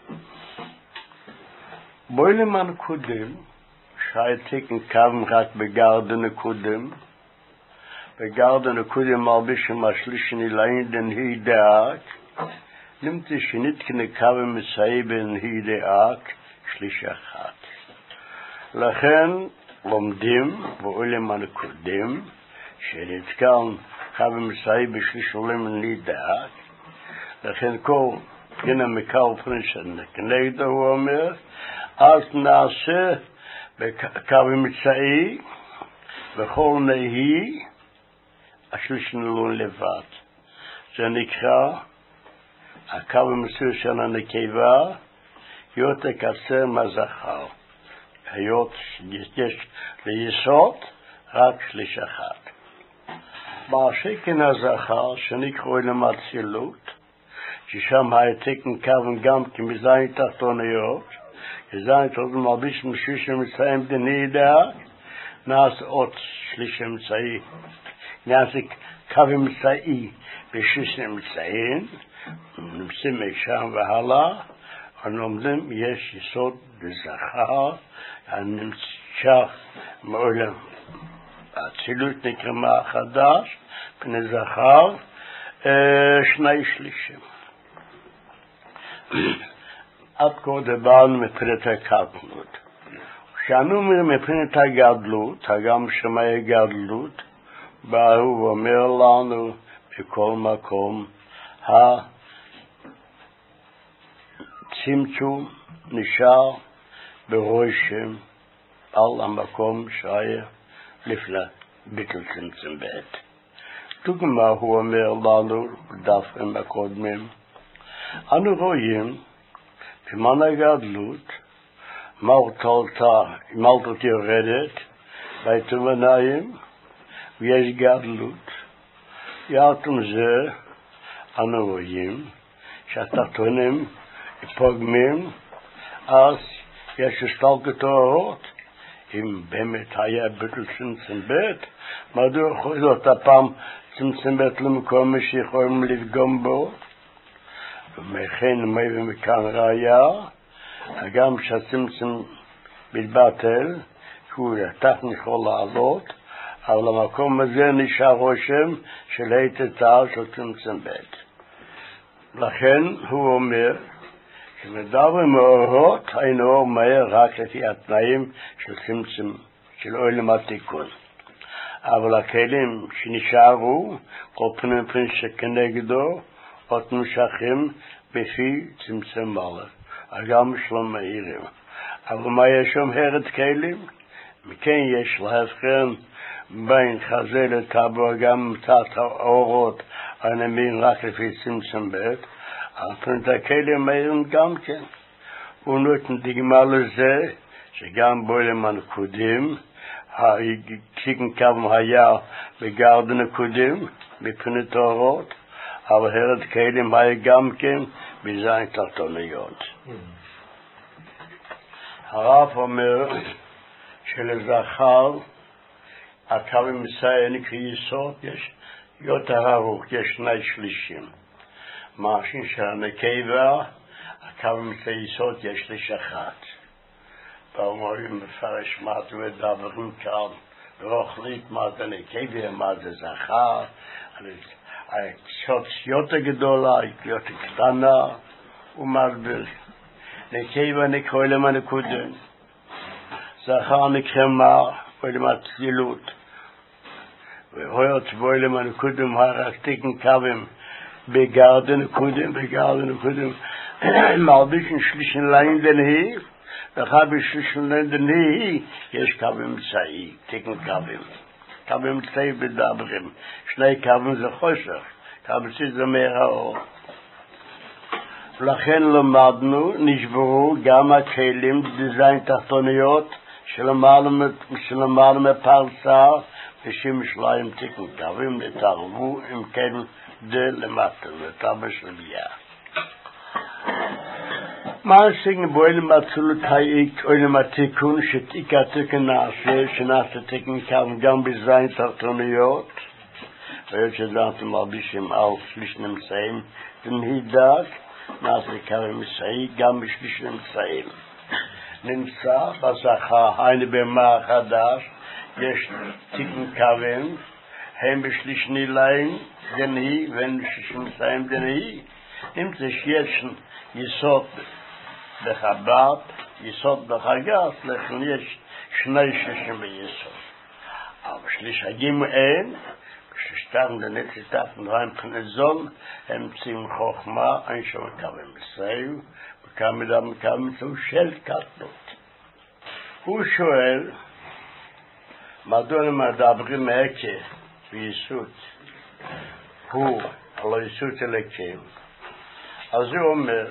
בואי למען קודם, שהייתקן קו רק בגרדן קודם, בגרדן קודם מרביש משליש נילאים דן היא דאק, נמצא שנתקן קו מסעי בן היא דאק, שליש אחת. לכן לומדים, בואי למען קודם, שנתקן קו מסעי בשליש עולם היא דאק, לכן כל פרינה מקל פרינה כנגדו הוא אומר, אז נעשה בקו אמצעי, בכל נהי, השליש נלון לבד. זה נקרא, הקו אמצעי של הנקבה, יותר קצר מהזכר. היות יש ליסוד, רק שליש אחד. מהשכן הזכר, שנקראו למצילות, ששם העתקן קו גם כמזין תחתוניות, כזין תחתון מרביש משיש אמצעים דני דאק, נעשה עוד שליש אמצעי, נעשה קו אמצעי בשיש אמצעים, נמצאים משם והלאה, הנומדים יש יסוד לזכר, הנמצא מעולם. הצילות נקרמה חדש, פני זכר, שני שלישים. עד כה דיברנו מפנת הקטנות. כשאנו אומרים מפנת הגדלות, הגם שמאי גדלות, בא הוא ואומר לנו בכל מקום, הצמצום נשאר ברושם על המקום שהיה לפני ביטל צמצום בעת. דוגמה הוא אומר לנו בדפים הקודמים, אנו רואים במן הגדלות, מלטות יורדת, בעיתונאים, ויש גדלות. יחד עם זה, אנו רואים שהתחתונים פוגמים, אז יש השתלקות האורות, אם באמת היה ביטל צמצום בית, מדוע יכול להיות הפעם צמצום בית למקום שיכולים לפגום בו? ומכן מי ומכאן ראיה, גם שהצמצום מתבטל, שהוא תחת יכול לעלות, אבל למקום הזה נשאר רושם של היתתר של צמצום בית. לכן הוא אומר, שמדברים מאורות, היינו אור מהר רק לפי התנאים של צמצום, של עולם התיקון. אבל הכלים שנשארו, כל פנים פנים שכנגדו, עוד נמשכים בפי צמצום מלך, גם שלום מאירים. אבל מה יש שם הרד כלים? מכן יש להבחן בין חזה לטבור, גם תת האורות, הנמין רק לפי צמצום בית, הפרנת הכלים מאירים גם כן. הוא נותן דגמה לזה, שגם בו למנקודים, הקיקן קו היה בגרדן הקודים, מפרנת האורות, אבל הרד כלים היה גם כן בזין תחתוניות. הרב אומר שלזכר הקו אמצעי נקרא יסוד, יש יותר ארוך, יש שני שלישים. משין שהנקבה, הקו אמצעי יסוד יש שליש אחת. ואומרים מפרש מה זה מדברים כאן, רוחלית מה זה נקבה, מה זה זכר, יותר גדולה, יותר קטנה, ומסביר. נקבה נקרא למה נקודה. זכר נקרא מה, ולמה צלילות. והיות בו למה נקודה, רק תקן קווים בגרדן נקודם, בגרדן נקודם, מרבישן שלישן ליין דנהי, ואחר בשלישן ליין דנהי, יש קווים צעי, תקן קווים. קווים צי מדברים. שני קווים זה חושך, קווים צי זה מהר האור. לכן למדנו, נשברו גם הכלים דיזיין תחתוניות שלמעלה מפרסה ושים שליים תיקון קווים נתערבו אם כן זה למטה, לטבע של בייה. מעשים בוילם אצלות האיק אוילם התיקון שתיק התיקון נעשה, שנעשה תיקון קווים גם בדיזיין תחתוניות ויש שדעתם מרבישים על שליש נמצאים ונהידק נעשה קווים מסעי גם בשליש נמצאים. נמצא בשכר, היינו במה חדש, יש תיקון קווים, הם בשליש נילאים, דנהי, והם בשליש נמצאים דנהי. נמצא שיש יסוד בחב"ד, יסוד בחג"ץ, לכן יש שני שלישים ביסוד. אבל שליש הגימו אין, כששתיים דנצטף נראים פנזון, הם צים חוכמה, אין שם קווים מסעיו, וכמה דם וכמה מצאו של קטנות. הוא שואל, מדוע מדברים מהקה ביסוד, הוא על היסוד אלוקים, אז הוא אומר,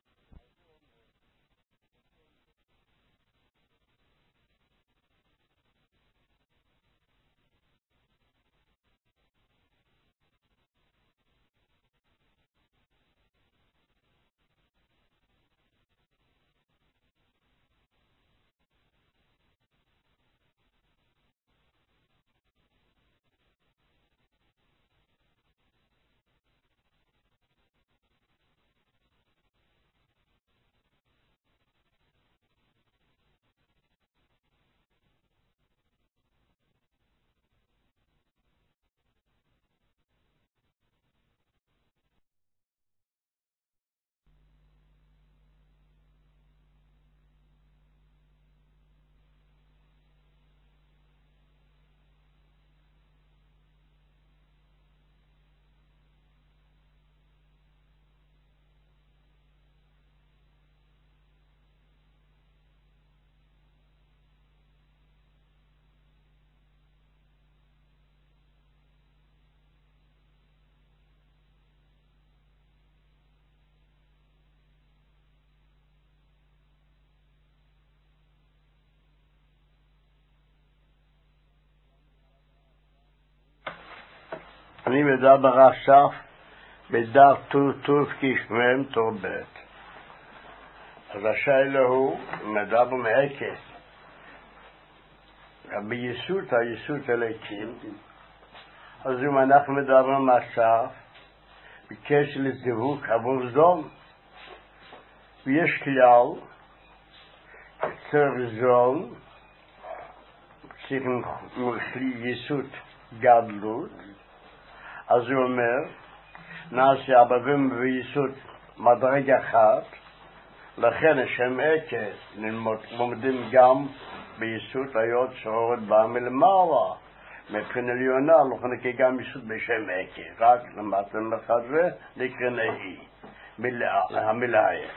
אני מדבר עכשיו בדף טוב כשמם טוב בית. אז השאלה הוא, מדבר מהקה. ביסוד, היסוד אלוקים. אז אם אנחנו מדברים עכשיו, בקשר לזיווג עבור זון, ויש כלל, קצר זון, צריכים יסוד גדלות, אז הוא אומר, נעשה אבבים ויסוד מדרג אחת, לכן השם עקס לומדים גם ביסוד היות שעורת בה מלמעלה, מבחינה עליונה, לכן גם יסוד בשם עקס, רק למטה מחזה נקרא נהי, המילה היא.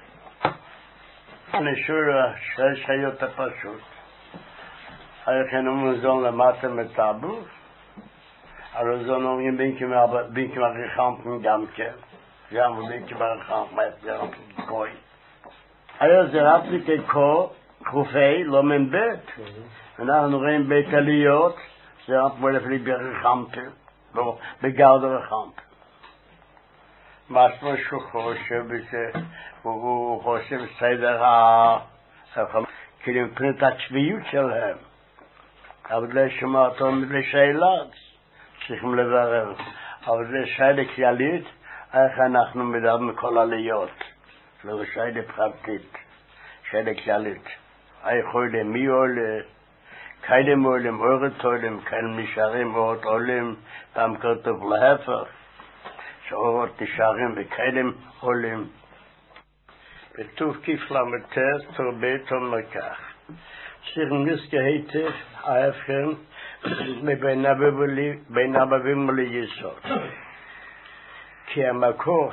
אני שואל שיש חיות הפשוט, היכן אומרים למטה מטאבו, אבל זו נאמרים בין כמה רחמפן גם כן, גם ובין כמה רחמפן, גם כוי. היה זה רק ככה, חופי, לא מן בית. אנחנו רואים בית עליות, זה רק מולף לי ברחמפן, בגרד הרחמפן. משהו שהוא חושב בזה, הוא חושב סדר כאילו מבחינת הצביעות שלהם. אבל לשמוע אותו לשאלת. צריכים לברר, אבל זה שאלה כללית, איך אנחנו מדברים כל עליות, לא שאלה פרטית, שאלה כללית. איך עולה, מי עולה, כאלה עולים, אורת עולים, כאלה נשארים, אורת עולים, פעם כתוב להפך, שאורות נשארים וכאלה עולים. כתוב כפלמתר, תרבית ומקח. צריכים נזכה היטב, ההפכם, בין אבבים ליסוד. כי המקור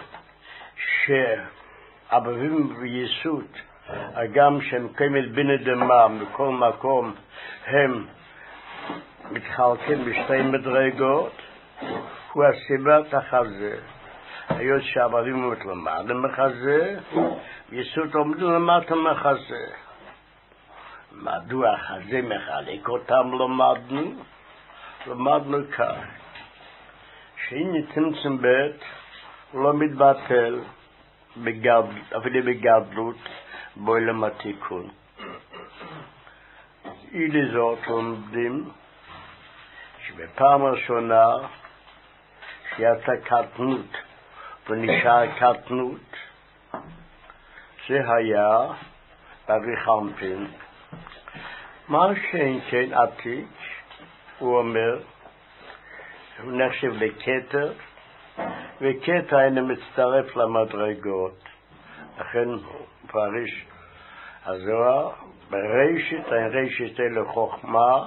שאבבים ויסוד, הגם שהם כמל בין אדמה, מכל מקום הם מתחלקים בשתי מדרגות, הוא הסיבת החזה. היות שהעבדים עומד למעלה מחזה, יסוד עומדו למטה מחזה. מדוע החזה מחלק אותם למדנו? למדנו כך, שהנה צמצם בית לא מתבטל בגד, אפילו בגדלות בעולם התיקון. אילו זאת לומדים שבפעם הראשונה שיצא קטנות ונשאר קטנות, זה היה אבי חמפין. מה שאין כן עתיק, הוא אומר, הוא נחשב לכתר, וכתר אינו מצטרף למדרגות. לכן הוא פרש הזוהר, בראשית, אין ראשית אלו חוכמה,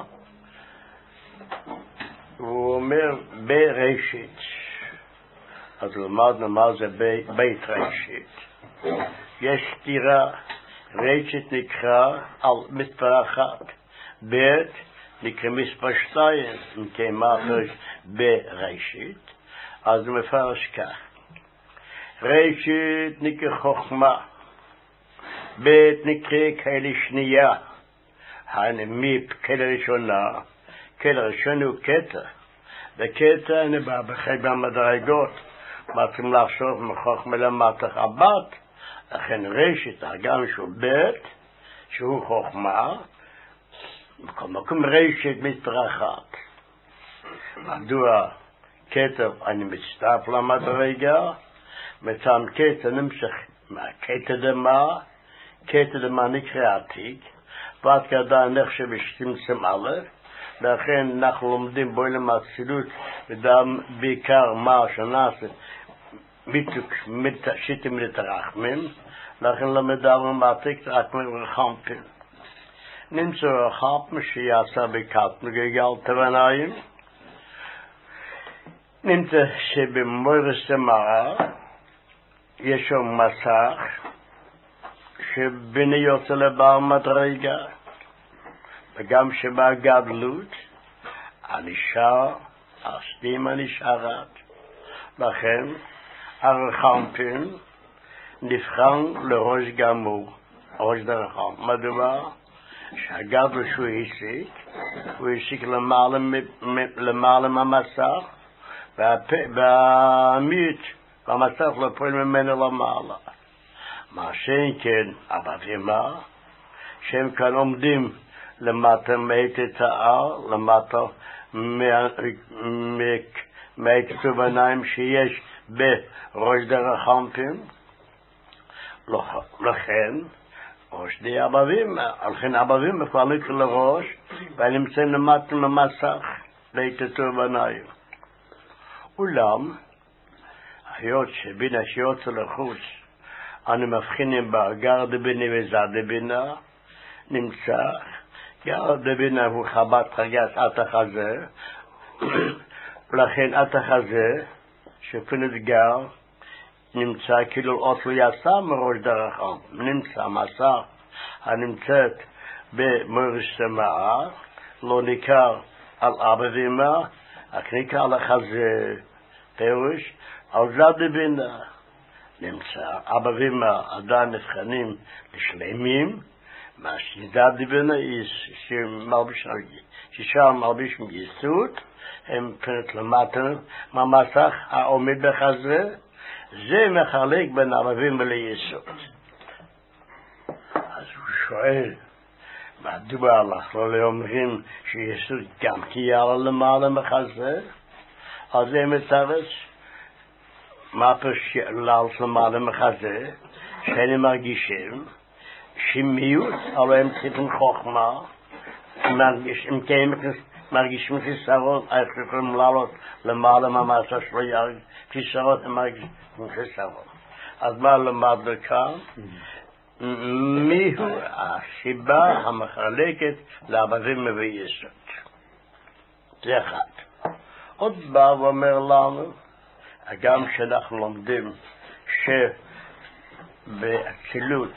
הוא אומר בראשית. אז למדנו מה זה בית ראשית. יש סתירה, ראשית נקרא על מספר אחת, בית נקרא מספר שתיים, אם כן מה פרש בראשית, אז הוא מפרש כך. ראשית נקרא חוכמה, בית נקרא כאלה שנייה, הנמיפ כאלה ראשונה, כאלה ראשונה הוא קטע, וקטע נבע בחי במדרגות, מתחילים לחשוב מחוכמה למטה הבת, לכן ראשית, הגם שהוא בית, שהוא חוכמה, בכל מקום ראשית מספר אחת. מדוע כתר אני מצטרף למדרגה, מצאם כתר נמשך מהכתר דמה, כתר דמה נקרא עתיק, ועד כדאי נחשב בשתים א', לכן אנחנו לומדים בעולם האצילות, וגם בעיקר מה שנעשה, שיטים לתרחמים, לכן למדנו מעתיק תרחמים וחמפים. נמצא רחם שיעשה בקטנו גגל תבניים, נמצא שבמורס המראה יש שם מסך שביני יוצא לבעל מדרגה, וגם שבגדלות הנשאר, הסתים הנשארת. לכן הרחמפין נבחן לראש גמור, ראש דרחם. מדוע? שהגדלות שהוא הסיק, הוא הסיק למעלה, למעלה מהמסך, והעמית במסך לא פועל ממנו למעלה. מה שאין כן, הבתימה, שהם כאן עומדים למטה מאית הער, למטה מאית תובניים שיש בראש דרחמפין, לכן ראש די אבבים, לכן אבבים מפעלים לראש, ונמצאים למטה ממסך מאית תובניים. אולם, היות שבין השיוצא לחוץ, אנו מבחינים בה גר דבינה וזד דבינה, נמצא, גר דבינה הוא חבת חגת עת החזה, ולכן עת החזה, שפינת גר, נמצא כאילו אות לא יעשה מראש דרחם, נמצא מסך הנמצאת במורס המראה, לא ניכר על אבבימה, אך ניכר על החזה, פירוש, על זד דבינה. נמצא, אבבימה עדיין מבחנים לשלמים, מה שזד דבינה ששם מלביש מיסוד, הם פרט למטה מהמסך העומד בחזה, זה מחלק בין אבבים וליסוד. אז הוא שואל, מדוע אנחנו לא אומרים שיסוד גם כי יעלה למעלה מחזה? אז זה מתרץ, מה פשוט לעלות למעלה מחזה, שאני מרגישים שמיעוט, אבל הם צריכים חוכמה, מרגישים מרגישים חיסרון, איך יכולים לעלות למעלה מהמסע שלו ירג, חיסרון הם מרגישים חיסרון. אז מה למדנו כאן? מיהו הסיבה המחלקת לאבבים וביסוד? זה אחד. עוד בא ואומר לנו, גם שאנחנו לומדים שבאצילות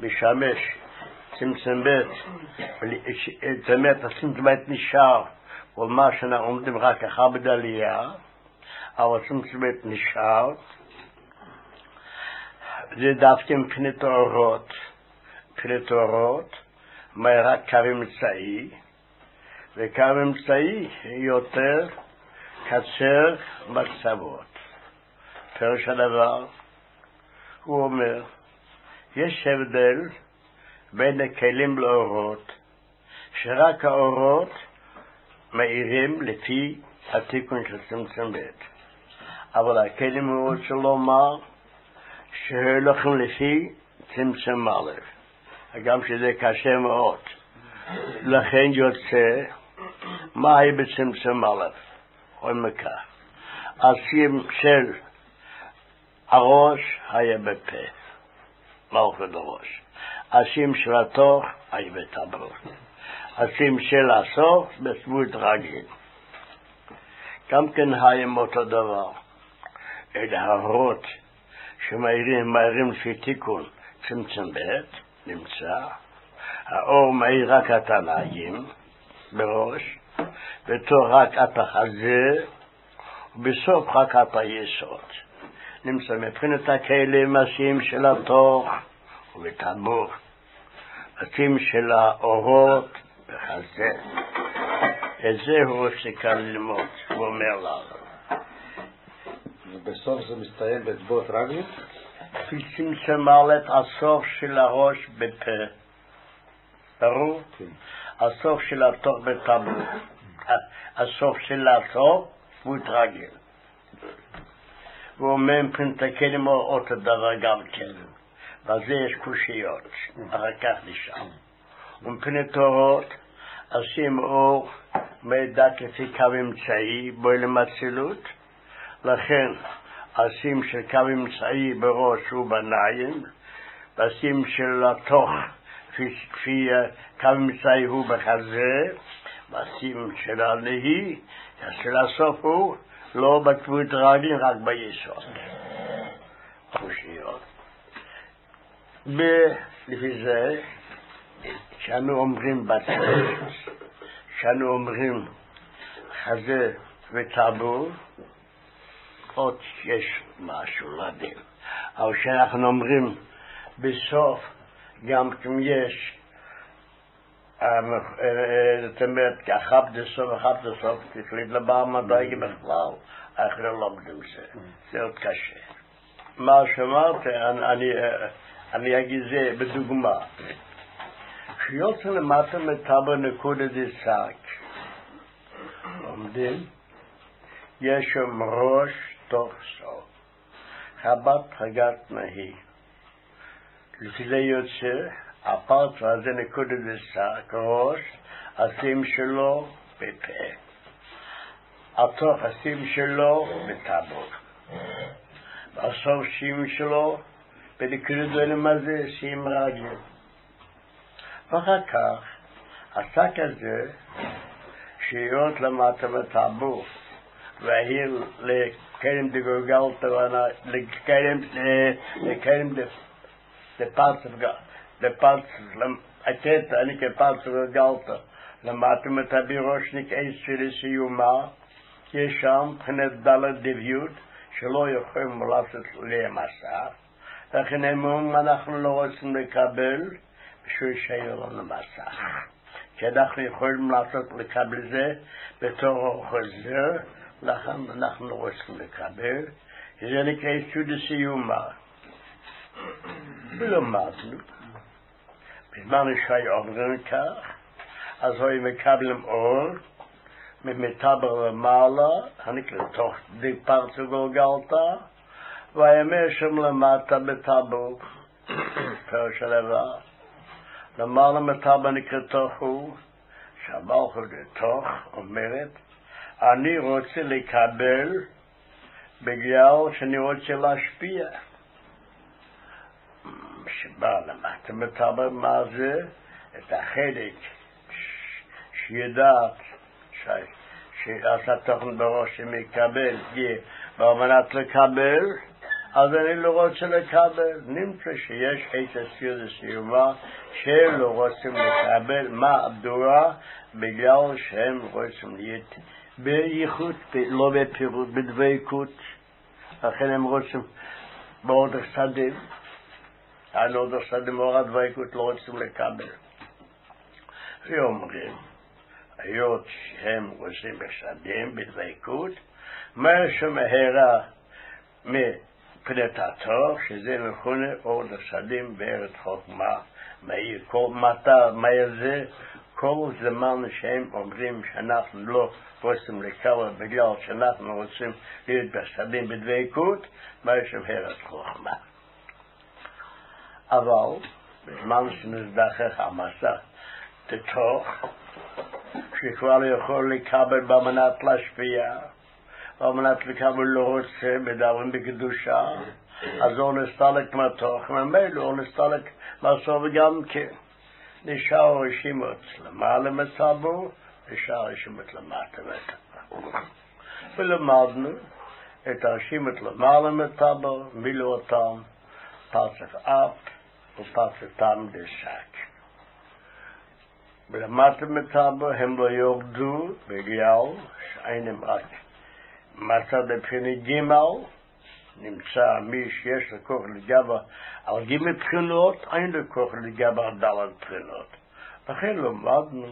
משמש צמצם בית, זאת אומרת, הצמצמת נשאר ומה שאנחנו עומדים רק אחר בדליה, אבל צמצום בית נשאר, זה דווקא מבחינת האורות, מבחינת האורות, מה רק קו אמצעי, וקו אמצעי יותר קצר בקצוות. פירוש הדבר, הוא אומר, יש הבדל בין הכלים לאורות, שרק האורות מאירים לפי התיקון של צמצום בית. אבל הכלים הוא רוצה לומר שהולכים לפי צמצום א', גם שזה קשה מאוד. לכן יוצא, מה היא בצמצום א'? עוד מכך. השים של הראש היה בפה, מלכות הראש. השים של התוך היה בטבעות. השים של הסוף בסבוט רגיל. גם כן היה אותו דבר. אלה האורות שמאירים, מאירים לפי תיקון צמצום בית, נמצא. האור מאיר רק את הנהגים בראש, בתור רק את החזה, ובסוף רק את היסוד. נמצא מבחינת הכלים השים של התוך ובטבור, השים של האורות בחזה. את זה הוא רוצה כאן ללמוד, הוא אומר לנו. ובסוף זה מסתיים באצבעות רגל? כפי צמצום א', הסוף של הראש בפה. ברור? הסוף של התוך בטבור. הסוף של הסוף הוא רגל. הוא אומר מבחינת הכלים אותו דבר גם כן. ועל זה יש קושיות, אחר כך נשאר. ומבחינת אורות, עושים אור מידע כפי קו אמצעי בו למצילות, לכן עושים של קו אמצעי בראש ובעיניים, ועושים של התוך כפי קו אמצעי הוא בחזה, ועושים של הנהי, של הסוף הוא לא בכבוד רגל, רק ביסוד. קושיות. ולפי זה, כשאנו אומרים בצד, כשאנו אומרים חזה וטבור, עוד יש משהו לדין. אבל כשאנחנו אומרים בסוף, גם אם יש, זאת אומרת, אחת בסוף, אחת בסוף, תחליט לבר מדעי בכלל, אנחנו לא לומדים זה. זה עוד קשה. מה שאמרתי, אני... אני אגיד זה בדוגמה. כשיוצא למטה מטבור נקודת דשק, עומדים, יש שם ראש תוך סוף, חבת חגת נהי. לפי זה יוצא, הפרט הזה נקודת דשק, ראש, השים שלו בפה. התוך השים שלו בטבור. והסוף שים שלו בנקודת דברים הזה שים רגל. ואחר כך, השק הזה, שירות למטה בטבור, והעיר לקרם דגולגלתא, לקרם דפלצף, הקטע, אני כפלצף גלגלתא, למטה מטבי ראשניק עשר לסיומה, יש שם מבחינת דלת דביות, שלא יכולים לעשות למסע, לכן הם אומרים, אנחנו לא רוצים לקבל, בשביל שיהיה לנו מסך. כי אנחנו יכולים לעשות לקבל זה בתור חוזר, לכן אנחנו לא רוצים לקבל, זה נקרא סוד הסיומה. ולמדנו, בזמן שהיו אומרים כך, אז היו מקבלים אור, ממטבר למעלה, הנקרא תוך דפלצף גולגלתא, והימי שם למטה בטבור, פירוש הדבר. למעלה מטבור נקרא תוך הוא, שהמלכות בתוך אומרת, אני רוצה לקבל בגלל שאני רוצה להשפיע. שבא למטה מטבור מה זה? את החלק שידעת שעשה תוכן בראש שמקבל, ועל מנת לקבל, אז אני לא רוצה לקבל. נמצא שיש עץ הסיר לסיומה שלא רוצים לקבל מה הבדורה בגלל שהם רוצים להיות בייחוד, לא בפירוט, בדבקות. לכן הם רוצים בעוד השדים. על עוד השדים או הדבקות לא רוצים לקבל. ואומרים, היות שהם רוצים בשדים, בדבקות, מה שמהרה מפנתתו, שזה מכונה עוד השדים בארץ חוכמה, מאיר, כל מטר, מאיר זה, כל זמן שהם אומרים שאנחנו לא רוצים לקבל בגלל שאנחנו רוצים להיות בשדים בדבקות, מה שמהרה חוכמה. אבל בזמן שנזדחך המסך תתוך, שכבר לא יכול לקבל במנת להשפיע, במנת לקבל לא רוצה, מדברים בקדושה, אז הוא נסתלק מתוך, ממילא הוא נסתלק בסוף גם כן. נשאר רשימות למעלה מצבו, נשאר רשימות למטה מצבו. ולמדנו את הרשימות למעלה מצבו, מילאו אותם פרצף אף ופרצף תם דשק. ולמטה מצבו הם לא יורדו בגלל שאינם רק מצב בבחינת גימל, נמצא מי שיש לו כוח לגבר על גימל בחינות, אין לו כוח לגבר על דלת בחינות. לכן למדנו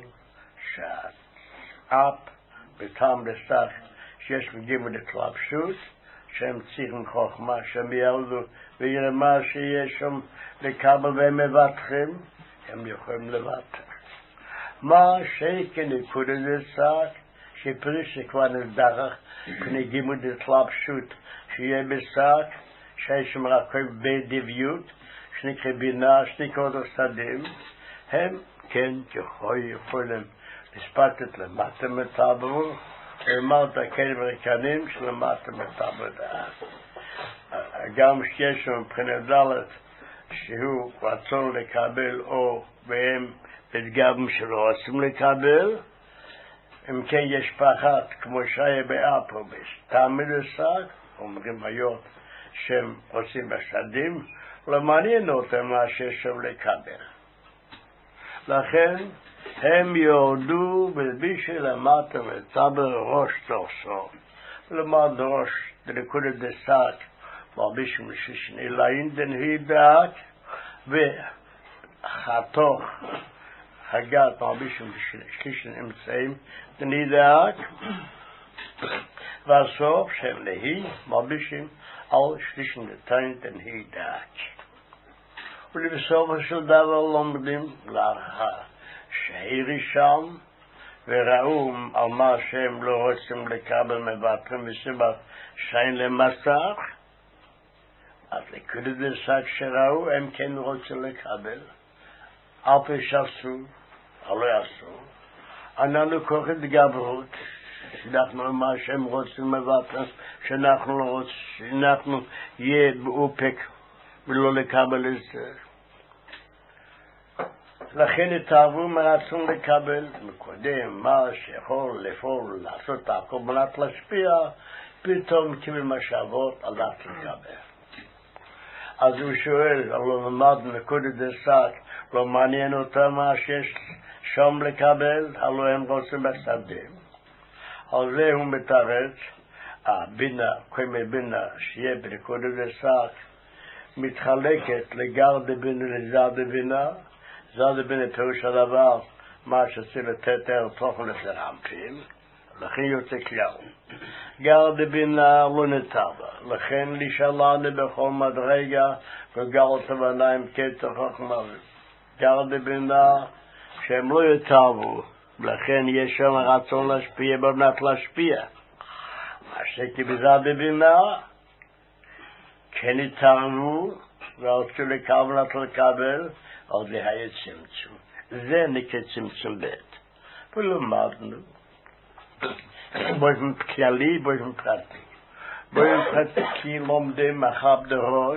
שהאפ בטעם דסך שיש לו גימל התלבשות, שהם צריכים חוכמה, שהם ירדו ויראה מה שיש שם לקבל והם מבטחים, הם יכולים לבטח. מה שכן נקודה דסך, שפריש שכבר נדרך, כני גימל התלבשות, שיהיה בשק, שיש שם רק בדביות, שנקרא בינה, שנקרא עוד השדים, הם כן יכולים לספקת למטה מצבו, ולמד הכלים הריקנים שלמטה מצבו דעת. גם שיש שם מבחינת דלת, שהוא רצון לקבל או והם בדגם שלא רוצים לקבל, אם כן יש פחד, כמו שהיה באפרובס, תמיד עסק, אומרים היום שהם עושים בשדים, לא מעניין אותם מה שיש שם לקבל. לכן הם יורדו בשביל למטה מצבר ראש סוף סוף. למד ראש דנקודת דסק, מרבישים לשישן אילאין דנהי דעת, וחתוך הגת מרבישים לשישן אמצעים דנהי דעת, והסוף שהם להי מרבישים על שלישן דתיים דנהי דעת. ולבסופו של דבר לומדים לאחר שהירי שם וראו על מה שהם לא רוצים לקבל מבטרים וסיבה שאין למסך, אז לקודת דסק שראו הם כן רוצים לקבל, אף שעשו, אבל לא יעשו. אנחנו כוחת גברות, אנחנו מה שהם רוצים מבטרים, שאנחנו לא רוצים, שאנחנו יהיה באופק ולא לקבל את זה. לכן התאהבו מרצון לקבל מקודם מה שיכול לפעול, לעשות הכל מנת להשפיע, פתאום קיבל משאבות על דעת לקבל. אז הוא שואל, לא למד נקודת דסק, לא מעניין אותם מה שיש שם לקבל, הלוא הם רוצים בשדים. על זה הוא מתרץ, הבינה, כמה בינה שיהיה בנקודת דסק, מתחלקת לגר דבינה לזר דבינה, זר דבינה פירוש הדבר, מה שצריך לתת ער תוכן לרמפים, לכן יוצא כלל. גר דבינה לא נתבה, לכן לשלנו בכל מדרגה, וגר תבניים כתר חוכמה. גר דבינה שהם לא יתאבו, לכן יש שם רצון להשפיע במנת להשפיע. מה שכי בזר דבינה, כן יתאבו, ורצו לקבל את לקבל, אבל זה היה צמצום. זה נקרא צמצום בית. ולמדנו, באופן כללי, באופן פרטי. באופן פרטי לומדים אחר דרוש,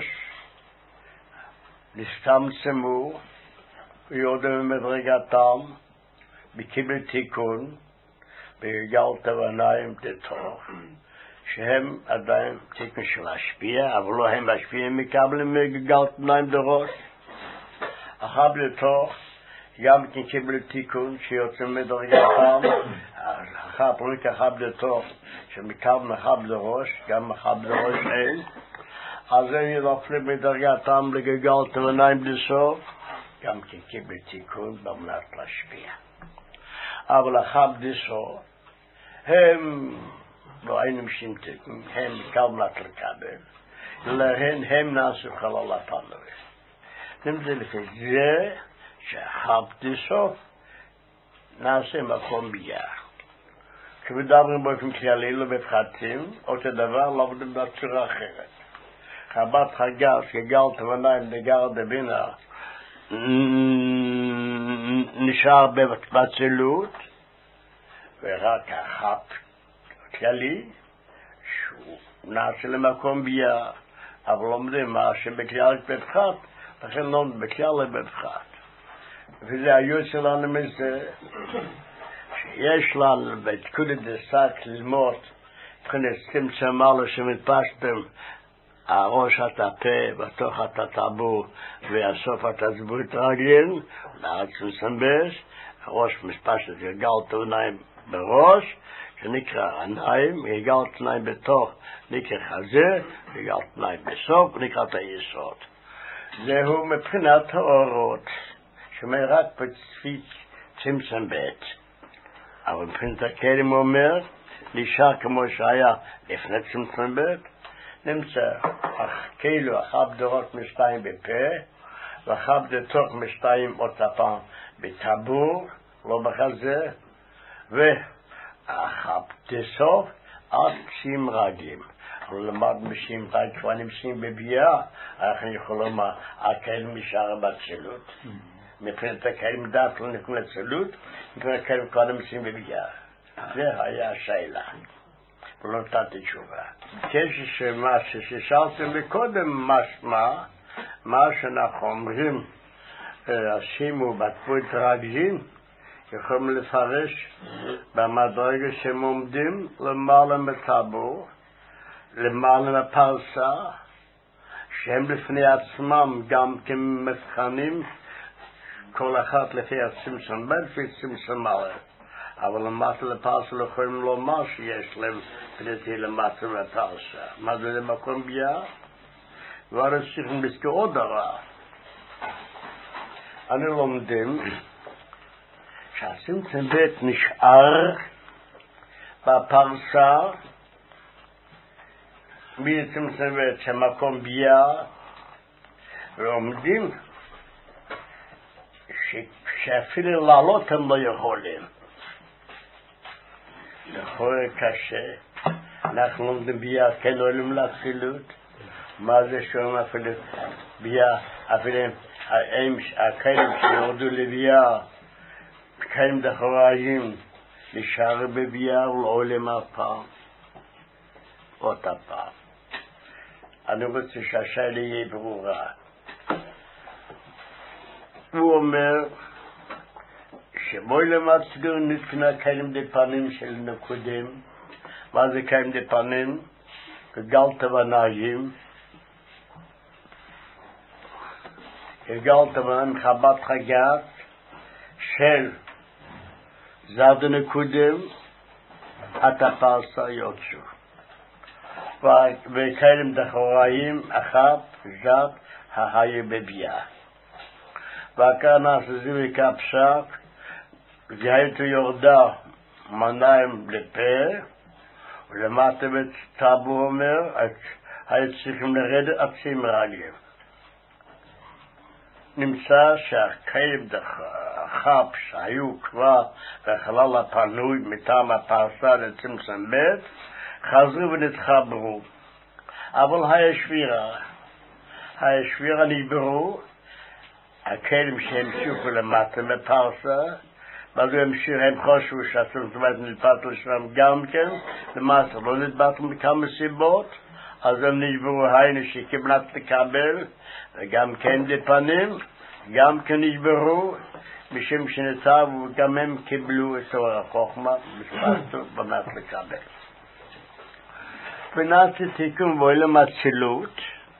נסתמצמו, ויורדים במדרגתם, בקיבל תיקון, בגלל תבניים דתוך, שהם עדיין תקן של להשפיע, אבל לא הם משפיעים מקבלים מגלת נעים דרוש. אחר לתוך, גם כן קיבל תיקון שיוצא מדרגתם, אחר פרק אחר לתוך, שמקבל מחב דרוש, גם מחב דרוש אין, אז הם נופלים מדרגתם לגלת נעים בסוף, גם כן קיבל תיקון במנת להשפיע. אבל אחר בסוף, הם לא היינו משמתים, הם מקבלת לקבל, להן הם נעשו חלל הפנוי. נמצא לפי זה שאחר בסוף נעשה מקום ביער. כשמדברים באופן כללי לא בפחתים, אותו דבר לא עובדים בצורה אחרת. חבת חגר שגל תבניים בגר דבינה נשאר בצלות, ורק החב כללי שהוא נעשה למקום ביער, אבל לומדים מה שבכלל בפחת, לכן לא בכלל בפחת. וזה היו שלנו מזה שיש לנו בתקודת דסק ללמוד מבחינת צמצום מעלה שמתפשטם הראש התפה בתוך התטבור והסוף התצבור התרגל לארץ מסמבש, הראש מתפשט גלגל תעוניים בראש שנקרא עיניים, גלגל תעוניים בתוך נקרא חזה, גלגל תעוניים בסוף נקרא את היסוד. זהו מבחינת האורות שמרק בצפיק צמצם בית, אבל מבחינת הכלים אומר נשאר כמו שהיה לפני צמצם בית, נמצא כאילו אחר דורות משתיים בפה ואחר דתוך משתיים עוד הפעם בטבור, לא בחזה, ואחר דסוף עד שים רגים. אנחנו למד משים רגל כבר נמצאים בביאה, אנחנו יכולים הכלים נשאר בצלות. מבחינת הכלים דעת לא נקרא לצלות, מבחינת הכלים כבר נמצאים בביאה. זה היה השאלה. ולא נתתי תשובה. כשמה ששאלתם מקודם משמע, מה שאנחנו אומרים, השימו בתפות רגזין, יכולים לפרש במדרגה שהם עומדים למעלה מטבור, למעלה מפרסה, שהם לפני עצמם גם כמבחנים, כל אחת לפי הצמצום בית וצמצום מעלה. אבל למטה לפרסה לא יכולים לומר שיש להם פניתי למטה לפרסה. מה זה למקום ביער? כבר צריכים לזכור עוד דבר. אני לומדים שהצמצום בית נשאר בפרסה מצמצום בית שמקום ביער, ולומדים שאפילו לעלות הם לא יכולים. לכאורה קשה, אנחנו לומדים ביער, כן עולים לאצילות, מה זה שום אפילו ביער, אפילו הכלים שיורדו לביער, כלים דחוריים, נשאר בביער ולעולם הפעם, עוד הפעם. אני רוצה שהשאלה יהיה ברורה. הוא אומר, שבוי למצגר נתקנה קיים די פנים של נקודים. מה זה קיים די פנים? גלת ונעים. גלת ונעים חבת חגת של זד נקודים עד הפרסה יוצאו. וקיים דחוריים אחת זד ההי בביאה. וכאן עשזים וקפשק והייתו יורדה מניים לפה, ולמטה בטבור אומר, היו צריכים לרדת עצים רגלים. נמצא שהכלים דחפ שהיו כבר בחלל הפנוי מטעם הפרסה לצמצום בית, חזרו ונתחברו. אבל היה שבירה. היה שבירה נשברו, הכלים שהמשיכו למטה בפרסה, ואז הם שיר, הם חושבו שהצמצום בית נלפת לשמם גם כן, למעשה לא נדבט מכמה סיבות, אז הם נשברו היינו שקיבלת לקבל, וגם כן דפנים, גם כן נשברו, משום שנצבו, וגם הם קיבלו את אור החוכמה, בספרתו במאת לקבל. בחינת תיקון ועולם אצילות,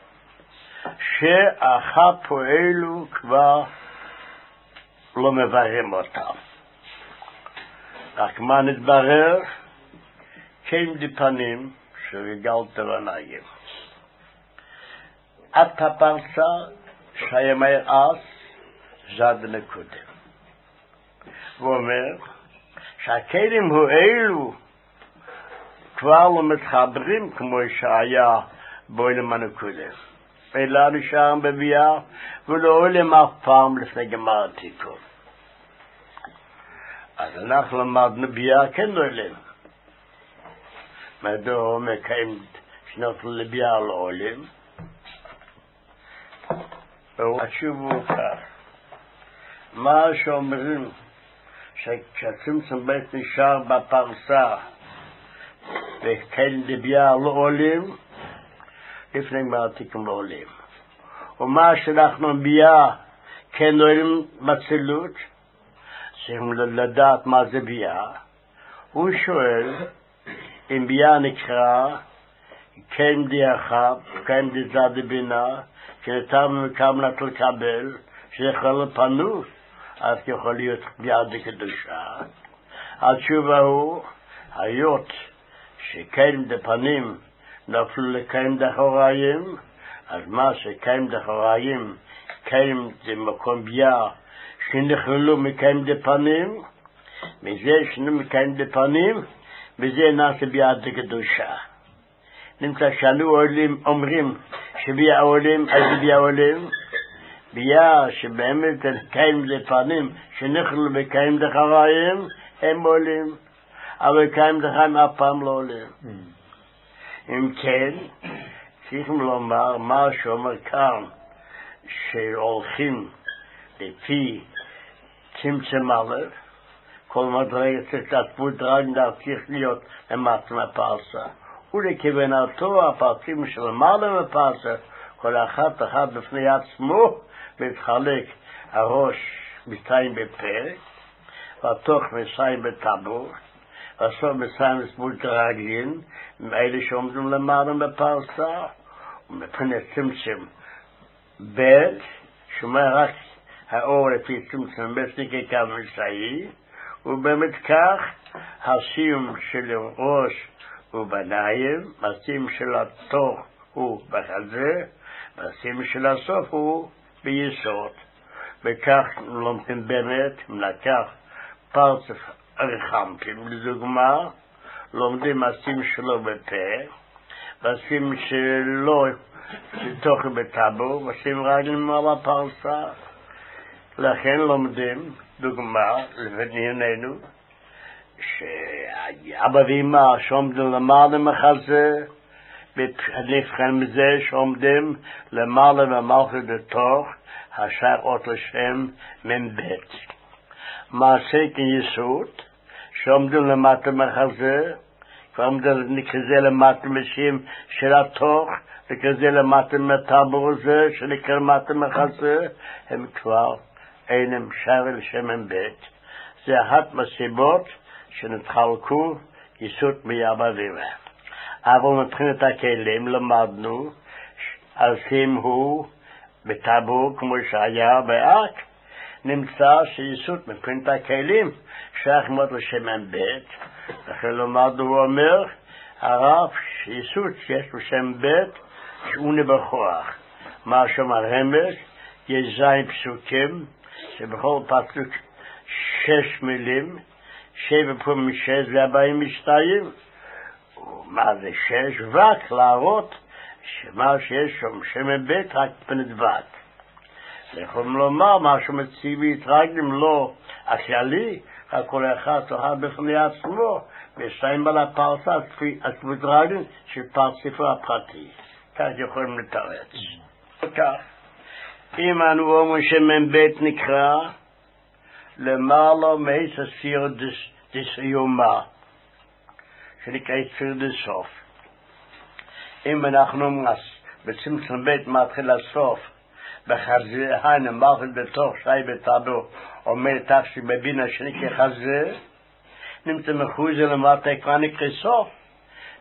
שאחר פועלו כבר לא מברים אותם. רק מה נתברר? כן דפנים שרגלת ונעים. את הפרסה שימי אז זד נקודם. הוא אומר שהכלים האלו כבר לא מתחברים כמו שהיה בעולם הנקודם. אלא נשאר בביאה ולא עולם אף פעם לפני גמר התיקון. אז אנחנו למדנו ביאה כן עולם. מדוע מקיים שנות לביאה לא עולם? התשובה כך. מה שאומרים שכשצמצום בית נשאר בפרסה וכן לביאה לא עולם, לפני גמר התיקון לא עולם. ומה שאנחנו ביאה כן עולם בצילות, צריכים לדעת מה זה ביאה. הוא שואל אם ביאה נקרא כן די אחת, כן די זד בינה, שנתנו מכמנת לקבל, שיכול לפנו, אז יכול להיות ביאה דקדושה. התשובה הוא, היות שכן דפנים נפלו לקיים דחוריים, אז מה שקיים דחוריים, קיים דמקום ביאה, שנכללו מקיים דפנים, מזה שנו מקיים דפנים, וזה נעשה ביאה דקדושה. נמצא שאנו עולים, אומרים שביאה עולים, אז ביאה עולים, ביאה שבאמת קיים דפנים, שנכללו מקיים דחוריים, הם עולים, אבל קיים דחוריים אף פעם לא עולים. אם כן, צריכים לומר מה שאומר כאן, שהולכים לפי צמצם א', כל מדרגה צריך להתפות דרגה צריך להיות למטה מהפרסה. ולכוונתו הפרטים של למעלה מהפרסה, כל אחת אחת בפני עצמו, מתחלק הראש מסיים בפה, והתוך מסיים בטבור, והסוף מסיים בסמול דרגין, מאלה שעומדים למעלה בפרסה, ומבחינת צמצם ב' שומע רק האור לפי צמצם ב' נקרא קו מסעי, ובאמת כך הסיום של ראש הוא בניים, הסיום של התוך הוא בחזה, והסיום של הסוף הוא ביסוד. וכך לומדים באמת, נקח פרצף רחמקים, לדוגמה, לומדים הסיום שלו בפה, והסיום שלו תוך בטבור, ועושים רגלים על הפרסה. לכן לומדים, דוגמה, לבנייננו, שאבא ואמא שעומדים למעלה מחזה, ונבחן מזה שעומדים למעלה ומלכות לתוך, השאר אות לשם מבית. מעשה כיסוד, שעומדים למטה מחזה, כבר נקרא למטה משים של התוך, וכזה למטה מטבור הזה, שנקרא למטה מחזה, הם כבר אינם שער לשם בית. זה אחת מהסיבות שנתחלקו יסוד מיאבא ואמא. אבל מבחינת הכלים למדנו, עושים הוא בטבור כמו שהיה באק, נמצא שיסוד מבחינת הכלים שייך מאוד לשם בית. לכן למדנו הוא אומר, הרב שיסוד שיש לו שם בית, שהוא נבכוח. מה שאומר רמז, יש זין פסוקים, שבכל פסוק שש מילים, שבע פעמים שש וארבעים ושתיים. מה זה שש? רק להראות שמה שיש שם שם בית רק בנדבט. יכולים לומר מה שמציב להתרגלים לא הכללי, רק כל אחד תוכל בפני עצמו, ושתיים על הפרסה עצבות רגלים של פרצפו הפרטי. כך יכולים לתרץ. כך, אם אנו אומרים שמן בית נקרא, למעלה מעץ הספיר דסיומה, שנקרא ספיר דסוף. אם אנחנו אומרים בצמצום בית מתחיל לסוף, בחזה, היינו מלכות בתוך שי בטבור, אומר תפשי בבינה שנקרא חזה, נמצא מחוזה למטה כבר נקרא סוף,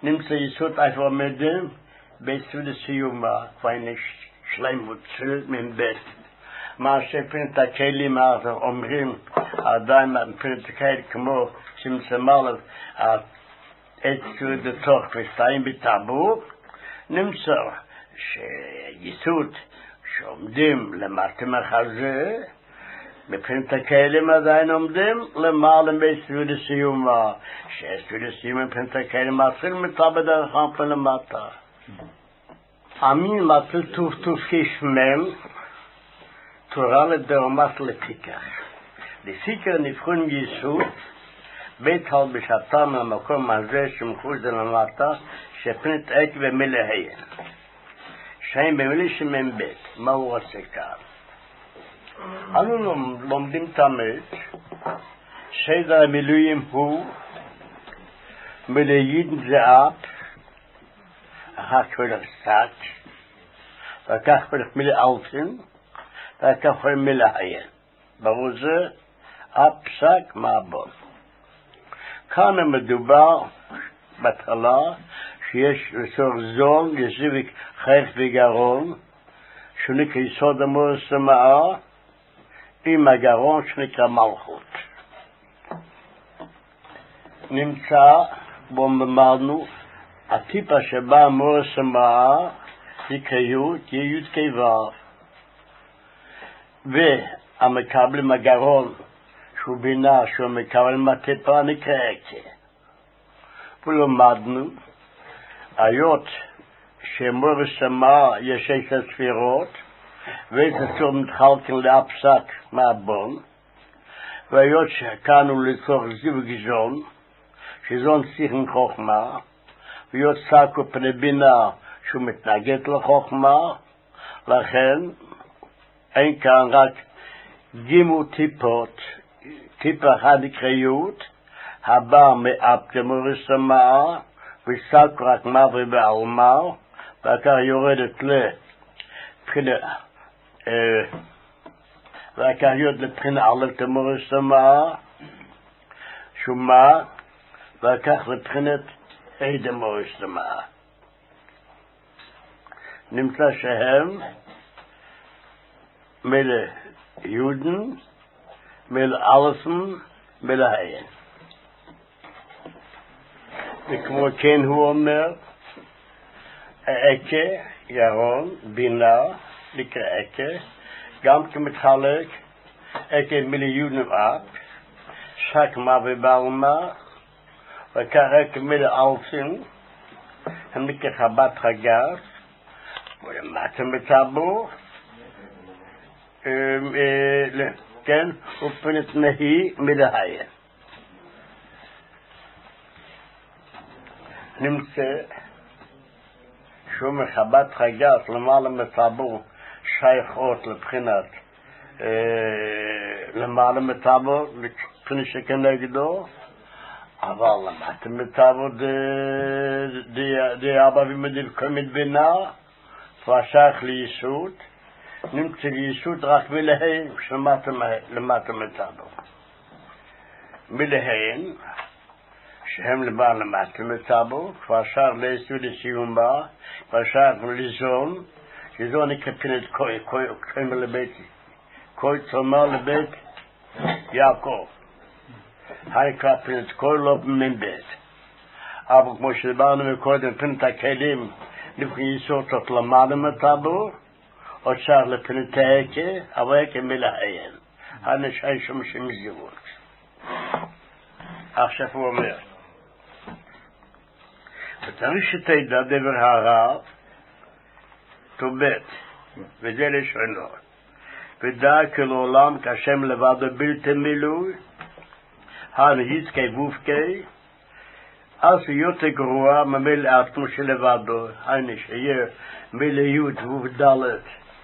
nimmt sie Jesut einfach mit dem, bis zu der Siyuma, kleine Schleimwut, zurück mit dem Bett. Masche Pintakeli macht אומרים, עדיין פינטקלי כמו שמסמל אצלו בתוך מסתיים בטבור, נמצא שיסוד שעומדים למטה מחזה, בפינטקלים עדיין עומדים למעלה בסביב הסיומה, שסביב הסיומה פינטקלים מתחיל מטה בדרך כלל למטה. אמין מתחיל טוב טוב כשמם, תורה לדרמס לפיקח. לפיקר נבחון ייסוד, בית הל בשעתם למקום הזה שמחוז למטה, שפנת עק ומלהיין. שהם במילי שמם בית, מה הוא רוצה כאן? אנו לומדים תמיד, סדר המילואים הוא מלהיין זהב, אחר כך הולך סק, וכך הולך מילה אלפין, וכך הולך מלהיין. ברור זה, הפסק מעבוד. כאן מדובר בהתחלה שיש לצורך זון, יזיק חייך וגרון, שנקרא יסוד המורס המאה, עם הגרון שנקרא מלכות. נמצא בו ממרנו, הטיפה שבה המורס המאה, נקרא י' י' כיו"ב. והמקבל עם הגרון, שהוא בינה, שהוא מקבל מהטיפה, נקרא עקה. ולמדנו, היות שמורס המאה יש עשר ספירות, ואיזה צור מתחלקן להפסק מהבון, והיות שכאן הוא לצורך זיווג זון, שזון שיחן חוכמה, והיות סקו פני בינה שהוא מתנגד לחוכמה, לכן אין כאן רק גימו טיפות, טיפה אחד נקריות, הבא מאפת מורס המאה, וסקו רק מברי בעלמה, וכך יורדת לבחינה, וכך יורד לבחינה א' תמורס המאה, שומה, וכך לבחינת עד מורס המאה. נמצא שהם מילה יודן, מילה אלפן, מילה היין. וכמו כן הוא אומר, עקה, ירון, בינה, נקרא עקה, גם כמתחלק, עקה מילה יודן ואפ, שק מווי בעלמה, וכך עקה מילה אלפן, הם נקרא חבת חגף, ולמטה מטבור, כן, ופנת נהי מלהיין. נמצא שהוא מחבת חגף למעלה מטבור שייכות לבחינת למעלה מטבור לבחינת שכנגדו, אבל למטה מטבור די אבא ומדיל קומית בינה פרשך ליסוד, נמצא ליסוד רק מלהיין למטה מטבור. מלהיין שהם למעלה למטה מטבור, כבר שר ליסוד לסיום בה, כבר שר לזון, שזון נקרא פינת קוי, קוי קוי לבית, קוי צומר לבית יעקב. הנקרא פינת קוי לא מבית. אבל כמו שדיברנו מקודם, פינת הכלים, נבחי יסודות למעלה מטבור, עוד שר לפינת העקה, אבל העקה מלהיין. הנשאי שום שמזירות. עכשיו הוא אומר, וצריך שתדע דבר הרב, תובט, וזה לשונו, ודע כלעולם כשם לבדו בלתי מילוי, הנהיצקי וופקי, אז יותר גרוע ממילא עצמו שלבדו, הנה שיהיה מילא י' ו'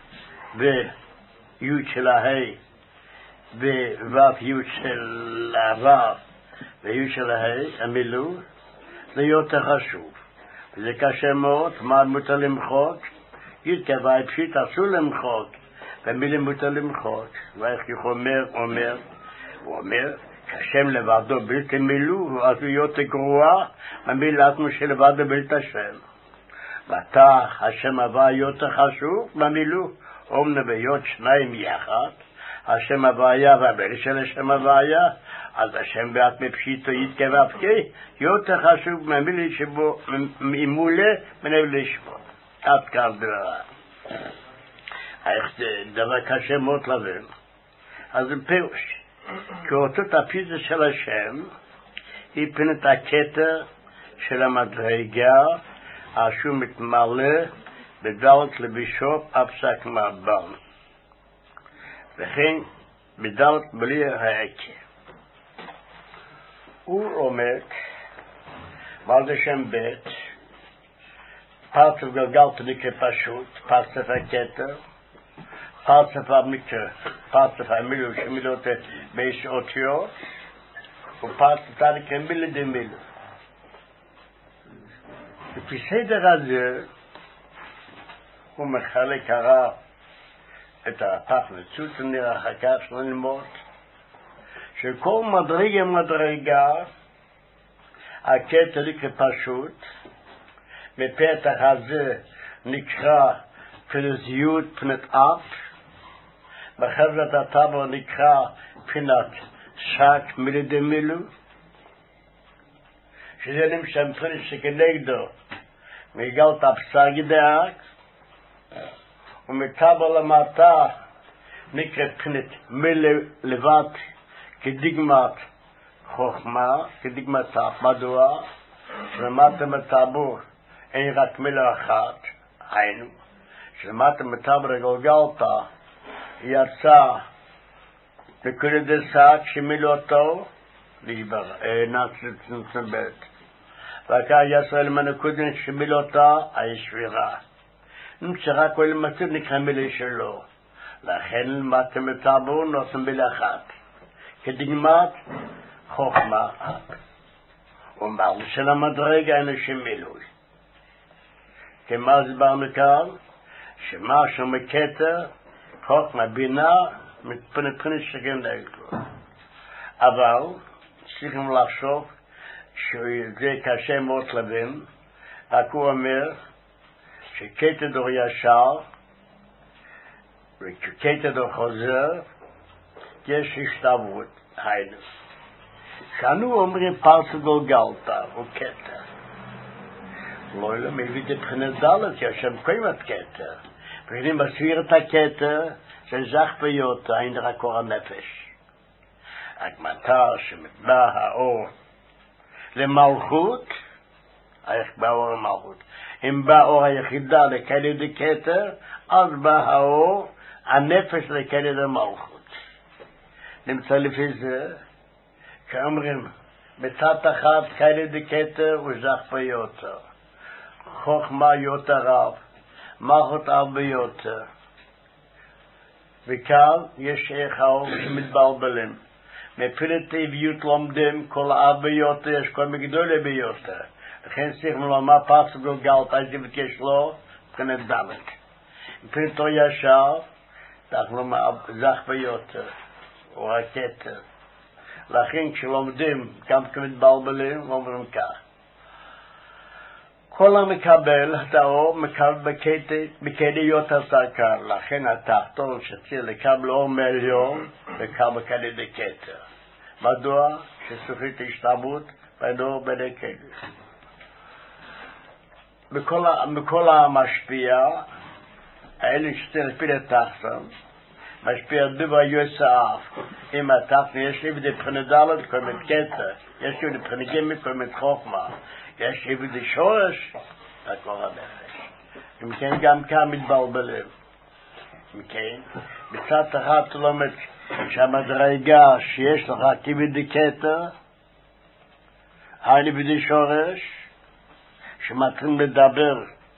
וי' של ההי, וו' י' של הו' וי' של ההי, המילוי, זה יותר חשוב. וזה קשה מאוד, מה מותר למחוק? יתקבע פשיט אסור למחוק, ומילה מותר למחוק. ואיך הוא אומר, אומר, הוא אומר, כשם לבדו בלתי מילוא, אז הוא יותר גרוע, מהמילה עצמו שלבדו בלתי השם. ואתה, השם הבא יותר חשוב, מהמילוא, אומנה ביות שניים יחד, השם הבעיה והבן של השם הבעיה, אז השם בעת מפשיטו יתקבבקי, יותר חשוב מהמילה שבו ממולה מנהל לשפוט. עד כאן דבר. דבר קשה מאוד להבין. אז זה פירוש. כי אותות הפיזה של השם, היא פינת הכתר של המדרגה, אשר מתמלא בדלת לבישוף הפסק מהבן. וכן בדלת בלי העקה. הוא אומר, בעל השם בית, פרצף גלגלת נקרא פשוט, פרצף הכתר, פרצף המקרא, פרצף המילוא שמילאות באיש אותיות, ופרצף נקרא מילה דמילוא. לפי סדר הזה, הוא מחלק הרב את הפח נצוץ ונראה אחר כך שלא נלמוד, שכל מדרגה מדרגה, הכתר נקרא פשוט, בפתח הזה נקרא פנזיות פנת אף, בחברת הטבע נקרא פנת שק מילה דמילוא, שזה נמשם פנס שכנגדו מגלת הפסגי דאק, ומטבע למטה נקרא פנת מילה לבד כדגמת חוכמה, כדגמת אף. מדוע? שלמטה מטבור אין רק מילה אחת, היינו, שלמטה מטבר גלגלת יצא בכל דסק שמילותו ליבר, נצנצנבט. וכך יצא למנקודן שמילותה הישבירה. נמצא רק כל מצב נקרא מילה שלו. לכן למטה מטבר נוצא מילה אחת. כדגמת חוכמה. ומר של המדרגה אין שם מילוי. כמה הסברנו כאן, שמשהו מכתר, חוכמה בינה, מפנפנת שגם נגדו. אבל צריכים לחשוב שזה קשה מאוד להבין, רק הוא אומר שכתר דור ישר וכתר דור חוזר יש השתוות, היינו. כאנו אומרים פרצה גלגלתא וכתר. לא אלא מביא את בחינת דלת, כי השם קוים את כתר. וכדי מסביר את הכתר, שזך ביותר, אין רק אור הנפש. רק מטר שמבא האור למלכות, איך בא אור המלכות? אם בא אור היחידה לכאלה דכתר, אז בא האור, הנפש לכאלה דמלכות. נמצא לפי זה, כאומרים, בצד אחת כאלה דכתר וזך ביותר. חוכמה יותר רב, מלכות הרבה יותר. וכאן יש איך האור שמתבלבלים. מפילת טבעיות לומדים כל הרבה יותר, יש כל מגדולה ביותר. לכן צריכים לומר פרצה גלגלתא, אז תבקש לו, מבחינת דלת. מפילת אור ישר, צריך לומר זך ביותר, או הכתר. לכן כשלומדים, גם כמתבלבלים, אומרים כך. כל המקבל את האור מקבל בכדי יותר סקר, לכן התחתון שצריך לקבל אור מעליון מקבל בכדי דכתר. מדוע? שזכות השתלבות בין אור בין הכתר. מכל המשפיע, האלה שצריך להפיל את תחתון, משפיע דבר יוצא אף. אם התחתון יש לי בבחינת דלת כל מיני כתר, יש לי בבחינת ג' כל מיני חוכמה. יש עבד שורש, תקור הנפש. אם כן, גם כאן מתבלבלים. אם כן, בצד אחד תלומד שהמדרגה שיש לך כעבד כתר, היינו עבד שורש, שמתחילים לדבר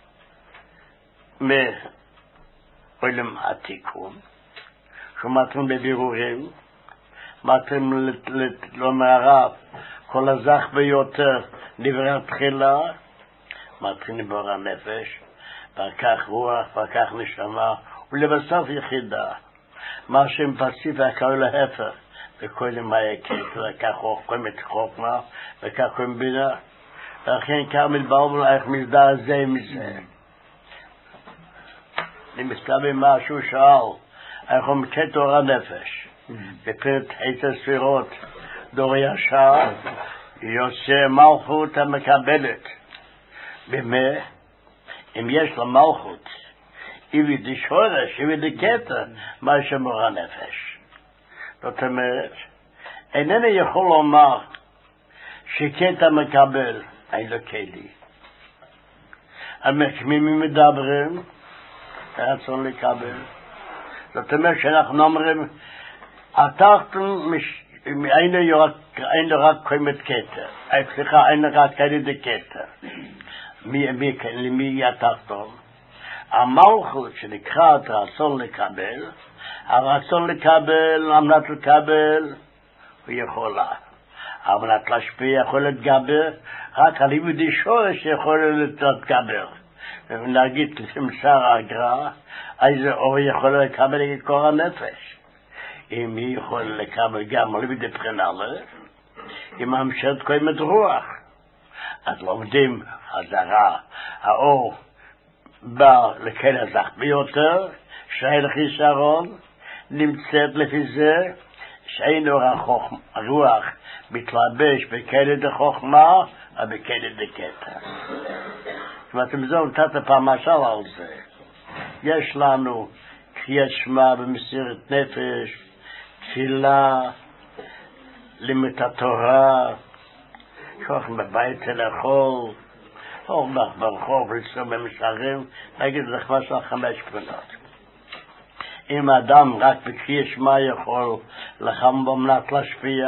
מעולם התיקון, שמתחילים בבירורים, מתחילים לומר הרב, כל הזך ביותר דברי התחילה, מתחילים בור הנפש, וכך רוח, וכך נשמה, ולבסוף יחידה. מה שהם פסיף והקרוא להפך, וכל מה יקט, וכך חוכם את חוכמה, וכך חוכם בינה, לכן כך מתברר איך מזדעזע זה מזה. אני מסתבר משהו שאל, איך הוא מקט אור הנפש, בפרט עשר ספירות, דור ישר, יוצא מלכות המקבלת. במה? אם יש לה מלכות, איבי די שורש, איבי די קטע, מה שמור הנפש. זאת אומרת, אינני יכול לומר שקטע מקבל, אין לו כלי. המקמימים מדברים, רצון לקבל. זאת אומרת שאנחנו אומרים, התחתון, אין לו רק קוימת קטע. סליחה, אין לו רק כלי די קטע. למי התחתון? המלכות שנקרא את רצון לקבל, הרצון לקבל, אמנת לקבל, הוא יכולה. אמנת להשפיע יכול להתגבר, רק על יהודי שורש יכול להתגבר. ונגיד למסר הגר"א, איזה אור יכול לקבל את כל הנפש. אם היא יכולה לקבל גם על יהודי בחינה א', היא מאמשרת קיימת רוח. אז לומדים חזרה, האור בא לקל הזך ביותר, שאין חיסרון, נמצאת לפי זה, שאין הרוח מתלבש בקלד החוכמה, או בקלד הקטע. זאת אומרת, אם זו נתת פעם משל על זה, יש לנו קריאת שמע במסירת נפש, תפילה, לימוד התורה, שוכן בבית לאכול, הולך ברחוב, לנסוע במשערים, נגיד זה כבר של חמש פנות. אם האדם רק בקריאת שמע יכול לחם במנת להשפיע,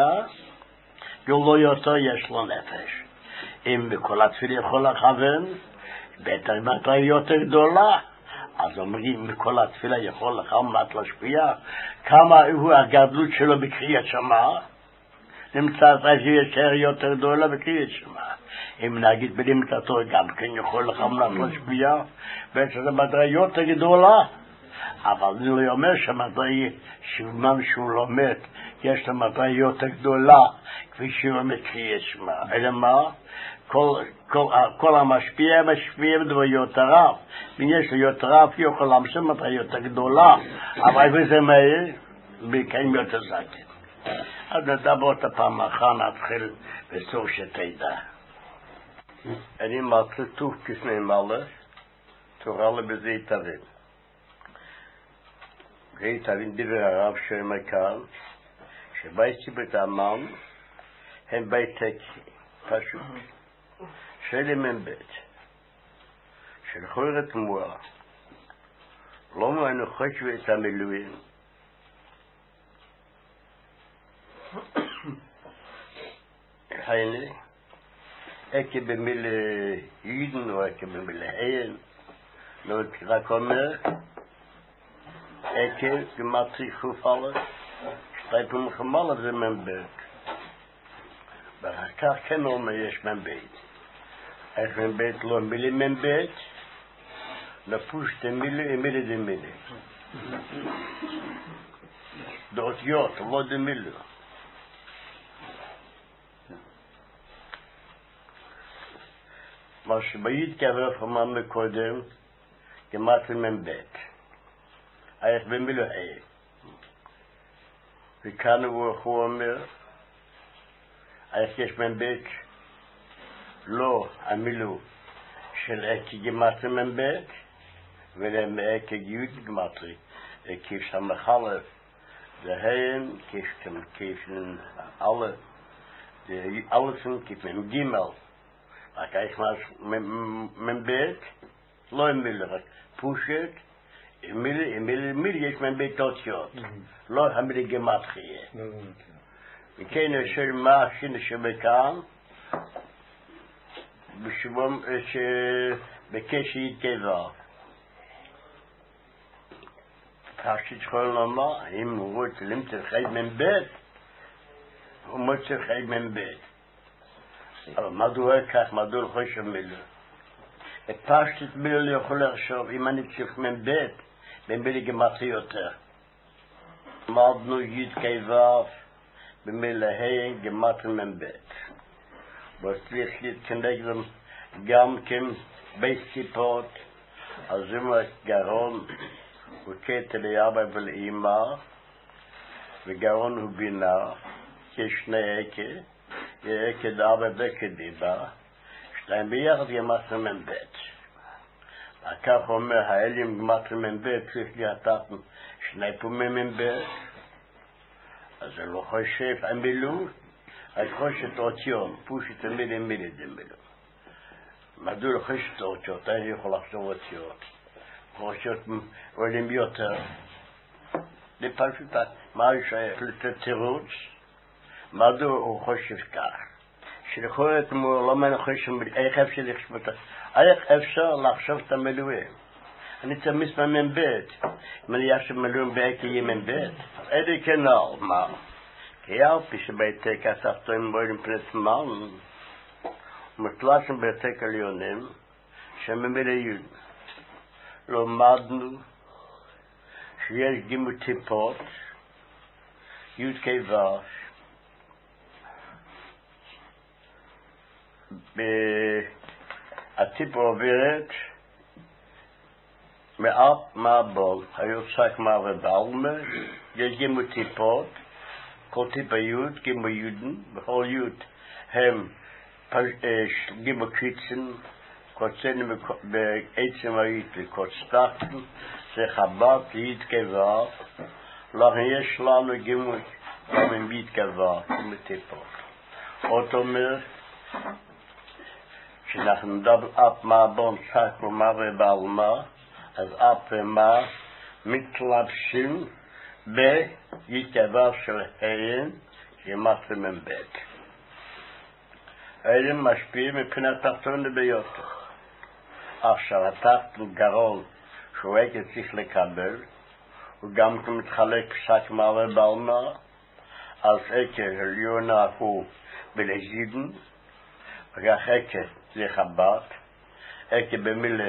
לא יותר יש לו נפש. אם בכל התפילה יכול לכוון, בטח מטרה יותר גדולה, אז אומרים בכל התפילה יכול לחם במנת להשפיע, כמה הוא הגדלות שלו בקריאת שמע, נמצא את יותר יותר גדולה בקריאת שמע. אם נגיד בלימוד התורה גם כן יכול לך מנת להשפיע, בעצם מטרה יותר גדולה. אבל אני לא אומר שהמטרה שבמן שהוא לומד, יש לה מטרה יותר גדולה, כפי שהוא לומד קריאת שמע. אלא מה? כל, כל, כל המשפיע משפיע בדבר יותר רב. ויש לו יותר רב, יכול להמשיך מטרה יותר גדולה. אבל איפה זה מהיר? בכאים יותר זקן. אז נדבר את הפעם אחר, נתחיל בסוף שתדע. אני מרצה טוב כסני מלך, תורה לבזה יתבין. זה יתבין דבר הרב שמכאן, שבייתי בתאמן, הם בייתק פשוט. שאלה מבית, של חורת מועה, לא מענו חשבו את המילואים, הנה, אכה במילה יידן או אכה במילה היין, לא רק אומר, אכה גמטרי חופלה, שטייפון חמלה זה מבית. ואחר כך כן אומר יש מבית. איך מבית לא מילה מבית, לפוש דמילה מילה דמילה. דאותיות, לא דמילה. מה שבעית כעבר חמם מקודם, גמטרי מבית. איך במילה היין. וכאן הוא אומר, איך יש מבית, לא המילו של אקי גמטרי מבית, ולהם אקי גיוד גמטרי, אקי שמחלף, דהיין, כיפן א', אלפן כיפן גימל, רק איך מבית, לא המילו, רק פושט, מילה, מילה, מילה יש מבית אותיות, לא המילה גמטרי. וכן יש מה השין שבכאן, בשבום שבקש יתקבר. פשט שכול לומר, אם הוא רוצה למצוא חי מבית, הוא מוצא חי מבית. אבל מדוע כך, מדוע לא חושב מילו? פשט מילו לא יכול לחשוב, אם אני צריך מבית, במבילי גמטרי יותר. למדנו יתקבר, במלהי גמטר מבית. וצריך להתכנגדם גם כן בסיפות, אז אם גרון הוא קטע לאבא ולאמא, וגרון הוא בינה, כשני עקה, עקד אבא וכדיבה, שניים ביחד גמטר מבית. וכך אומר האלים גמטר מבית, צריך להתחת שני פעמים מבית, אז זה לא חושב המילוא, אז חושת אותיון, פושט המילים מילי דמילוא. מדוע לא חושת אותיות? אני יכול לחשוב אותיות. חושת עולים יותר. זה פשוט, מה יש לתירוץ? מדוע הוא חושב כך? שלכל את מור, לא מה חושב, איך אפשר לחשוב אותה? איך אפשר לחשוב את המילואים? אני תמיס במנבט. אם אני יחשב מילואים בעקי ימנבט, איזה כנל, מה? כי אלפי שבעתק התחתונים בורים פנס מן, ומתלשם בעתק עליונים, שממילי יוד. לומדנו שיש גימו טיפות, יוד כיבש, הטיפ עוברת מאפ מהבול, היוצק מהרבלמה, יש גימו טיפות, כל טיפה יוד, גימו יודן, בכל יוד הם גימו קיצן, קוצנים בעצם היית וקוצטחten, זה חב"ד יד כבר, לכן יש לנו גימו גם עם יד כבר, גימו טיפות. עוד אומר, שאנחנו מדברים אפ מהבון צק ומהרבלמה, אז אפ ומה מתלבשים ביתבר של הן גמטר מבית. אלה משפיעים מבחינת תחתון ביותר. עכשיו התחתון גרון שהוא עקב צריך לקבל, הוא גם מתחלק פסק מהרבלמה, אז עקב עליונה הוא בלזידן, וכך עקב זה חב"ד, עקב במילה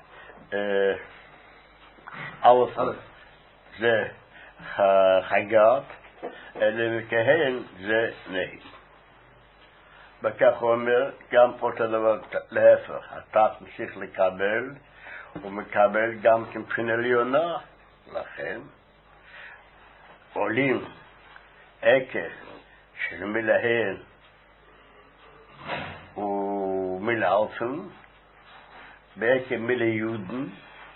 אלף זה חגת, אלא וכהן זה נהי. וכך הוא אומר, גם אותו דבר להפך, אתה צריך לקבל, הוא מקבל גם כמבחינה עליונה, לכן עולים עקב של מלהן ומלאלפן, בעקב מילה יודן,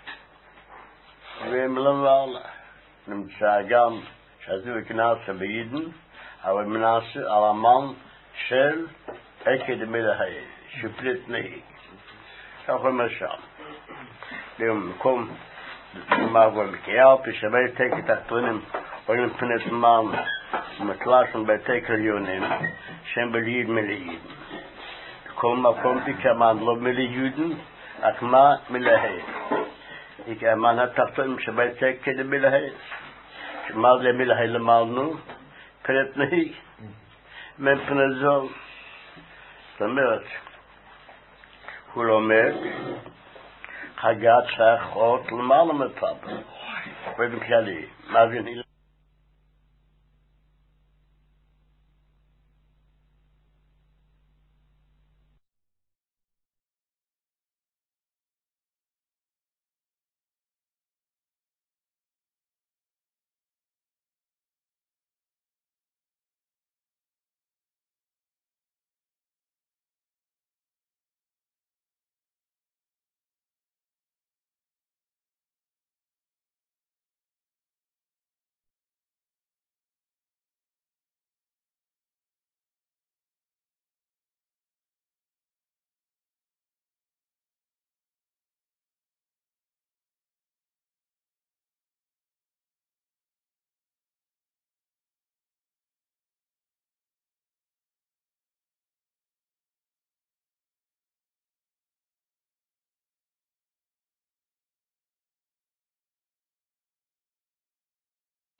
ומלמעלה. נמצא גם שעשו וקנאסה בידן, אבל מנסה על המן של עקד מלהי, שפלט נהי. כך אומר שם. במקום במעבר בקיאל, פשבי תקת התחתונים, עולים פנית מן, ומתלשם בתק עליונים, שהם בליד מלהידן. כל מקום בקמן לא מליודן, רק מה מלהי. המן התחתונים שבתק כדי מלהי. שמה זה מלהי למענו? פנית נהי. מפני זול. זאת אומרת, הוא לומד, חגת שח אות למעלה מפאבה. ובכללי, מה זה נהי?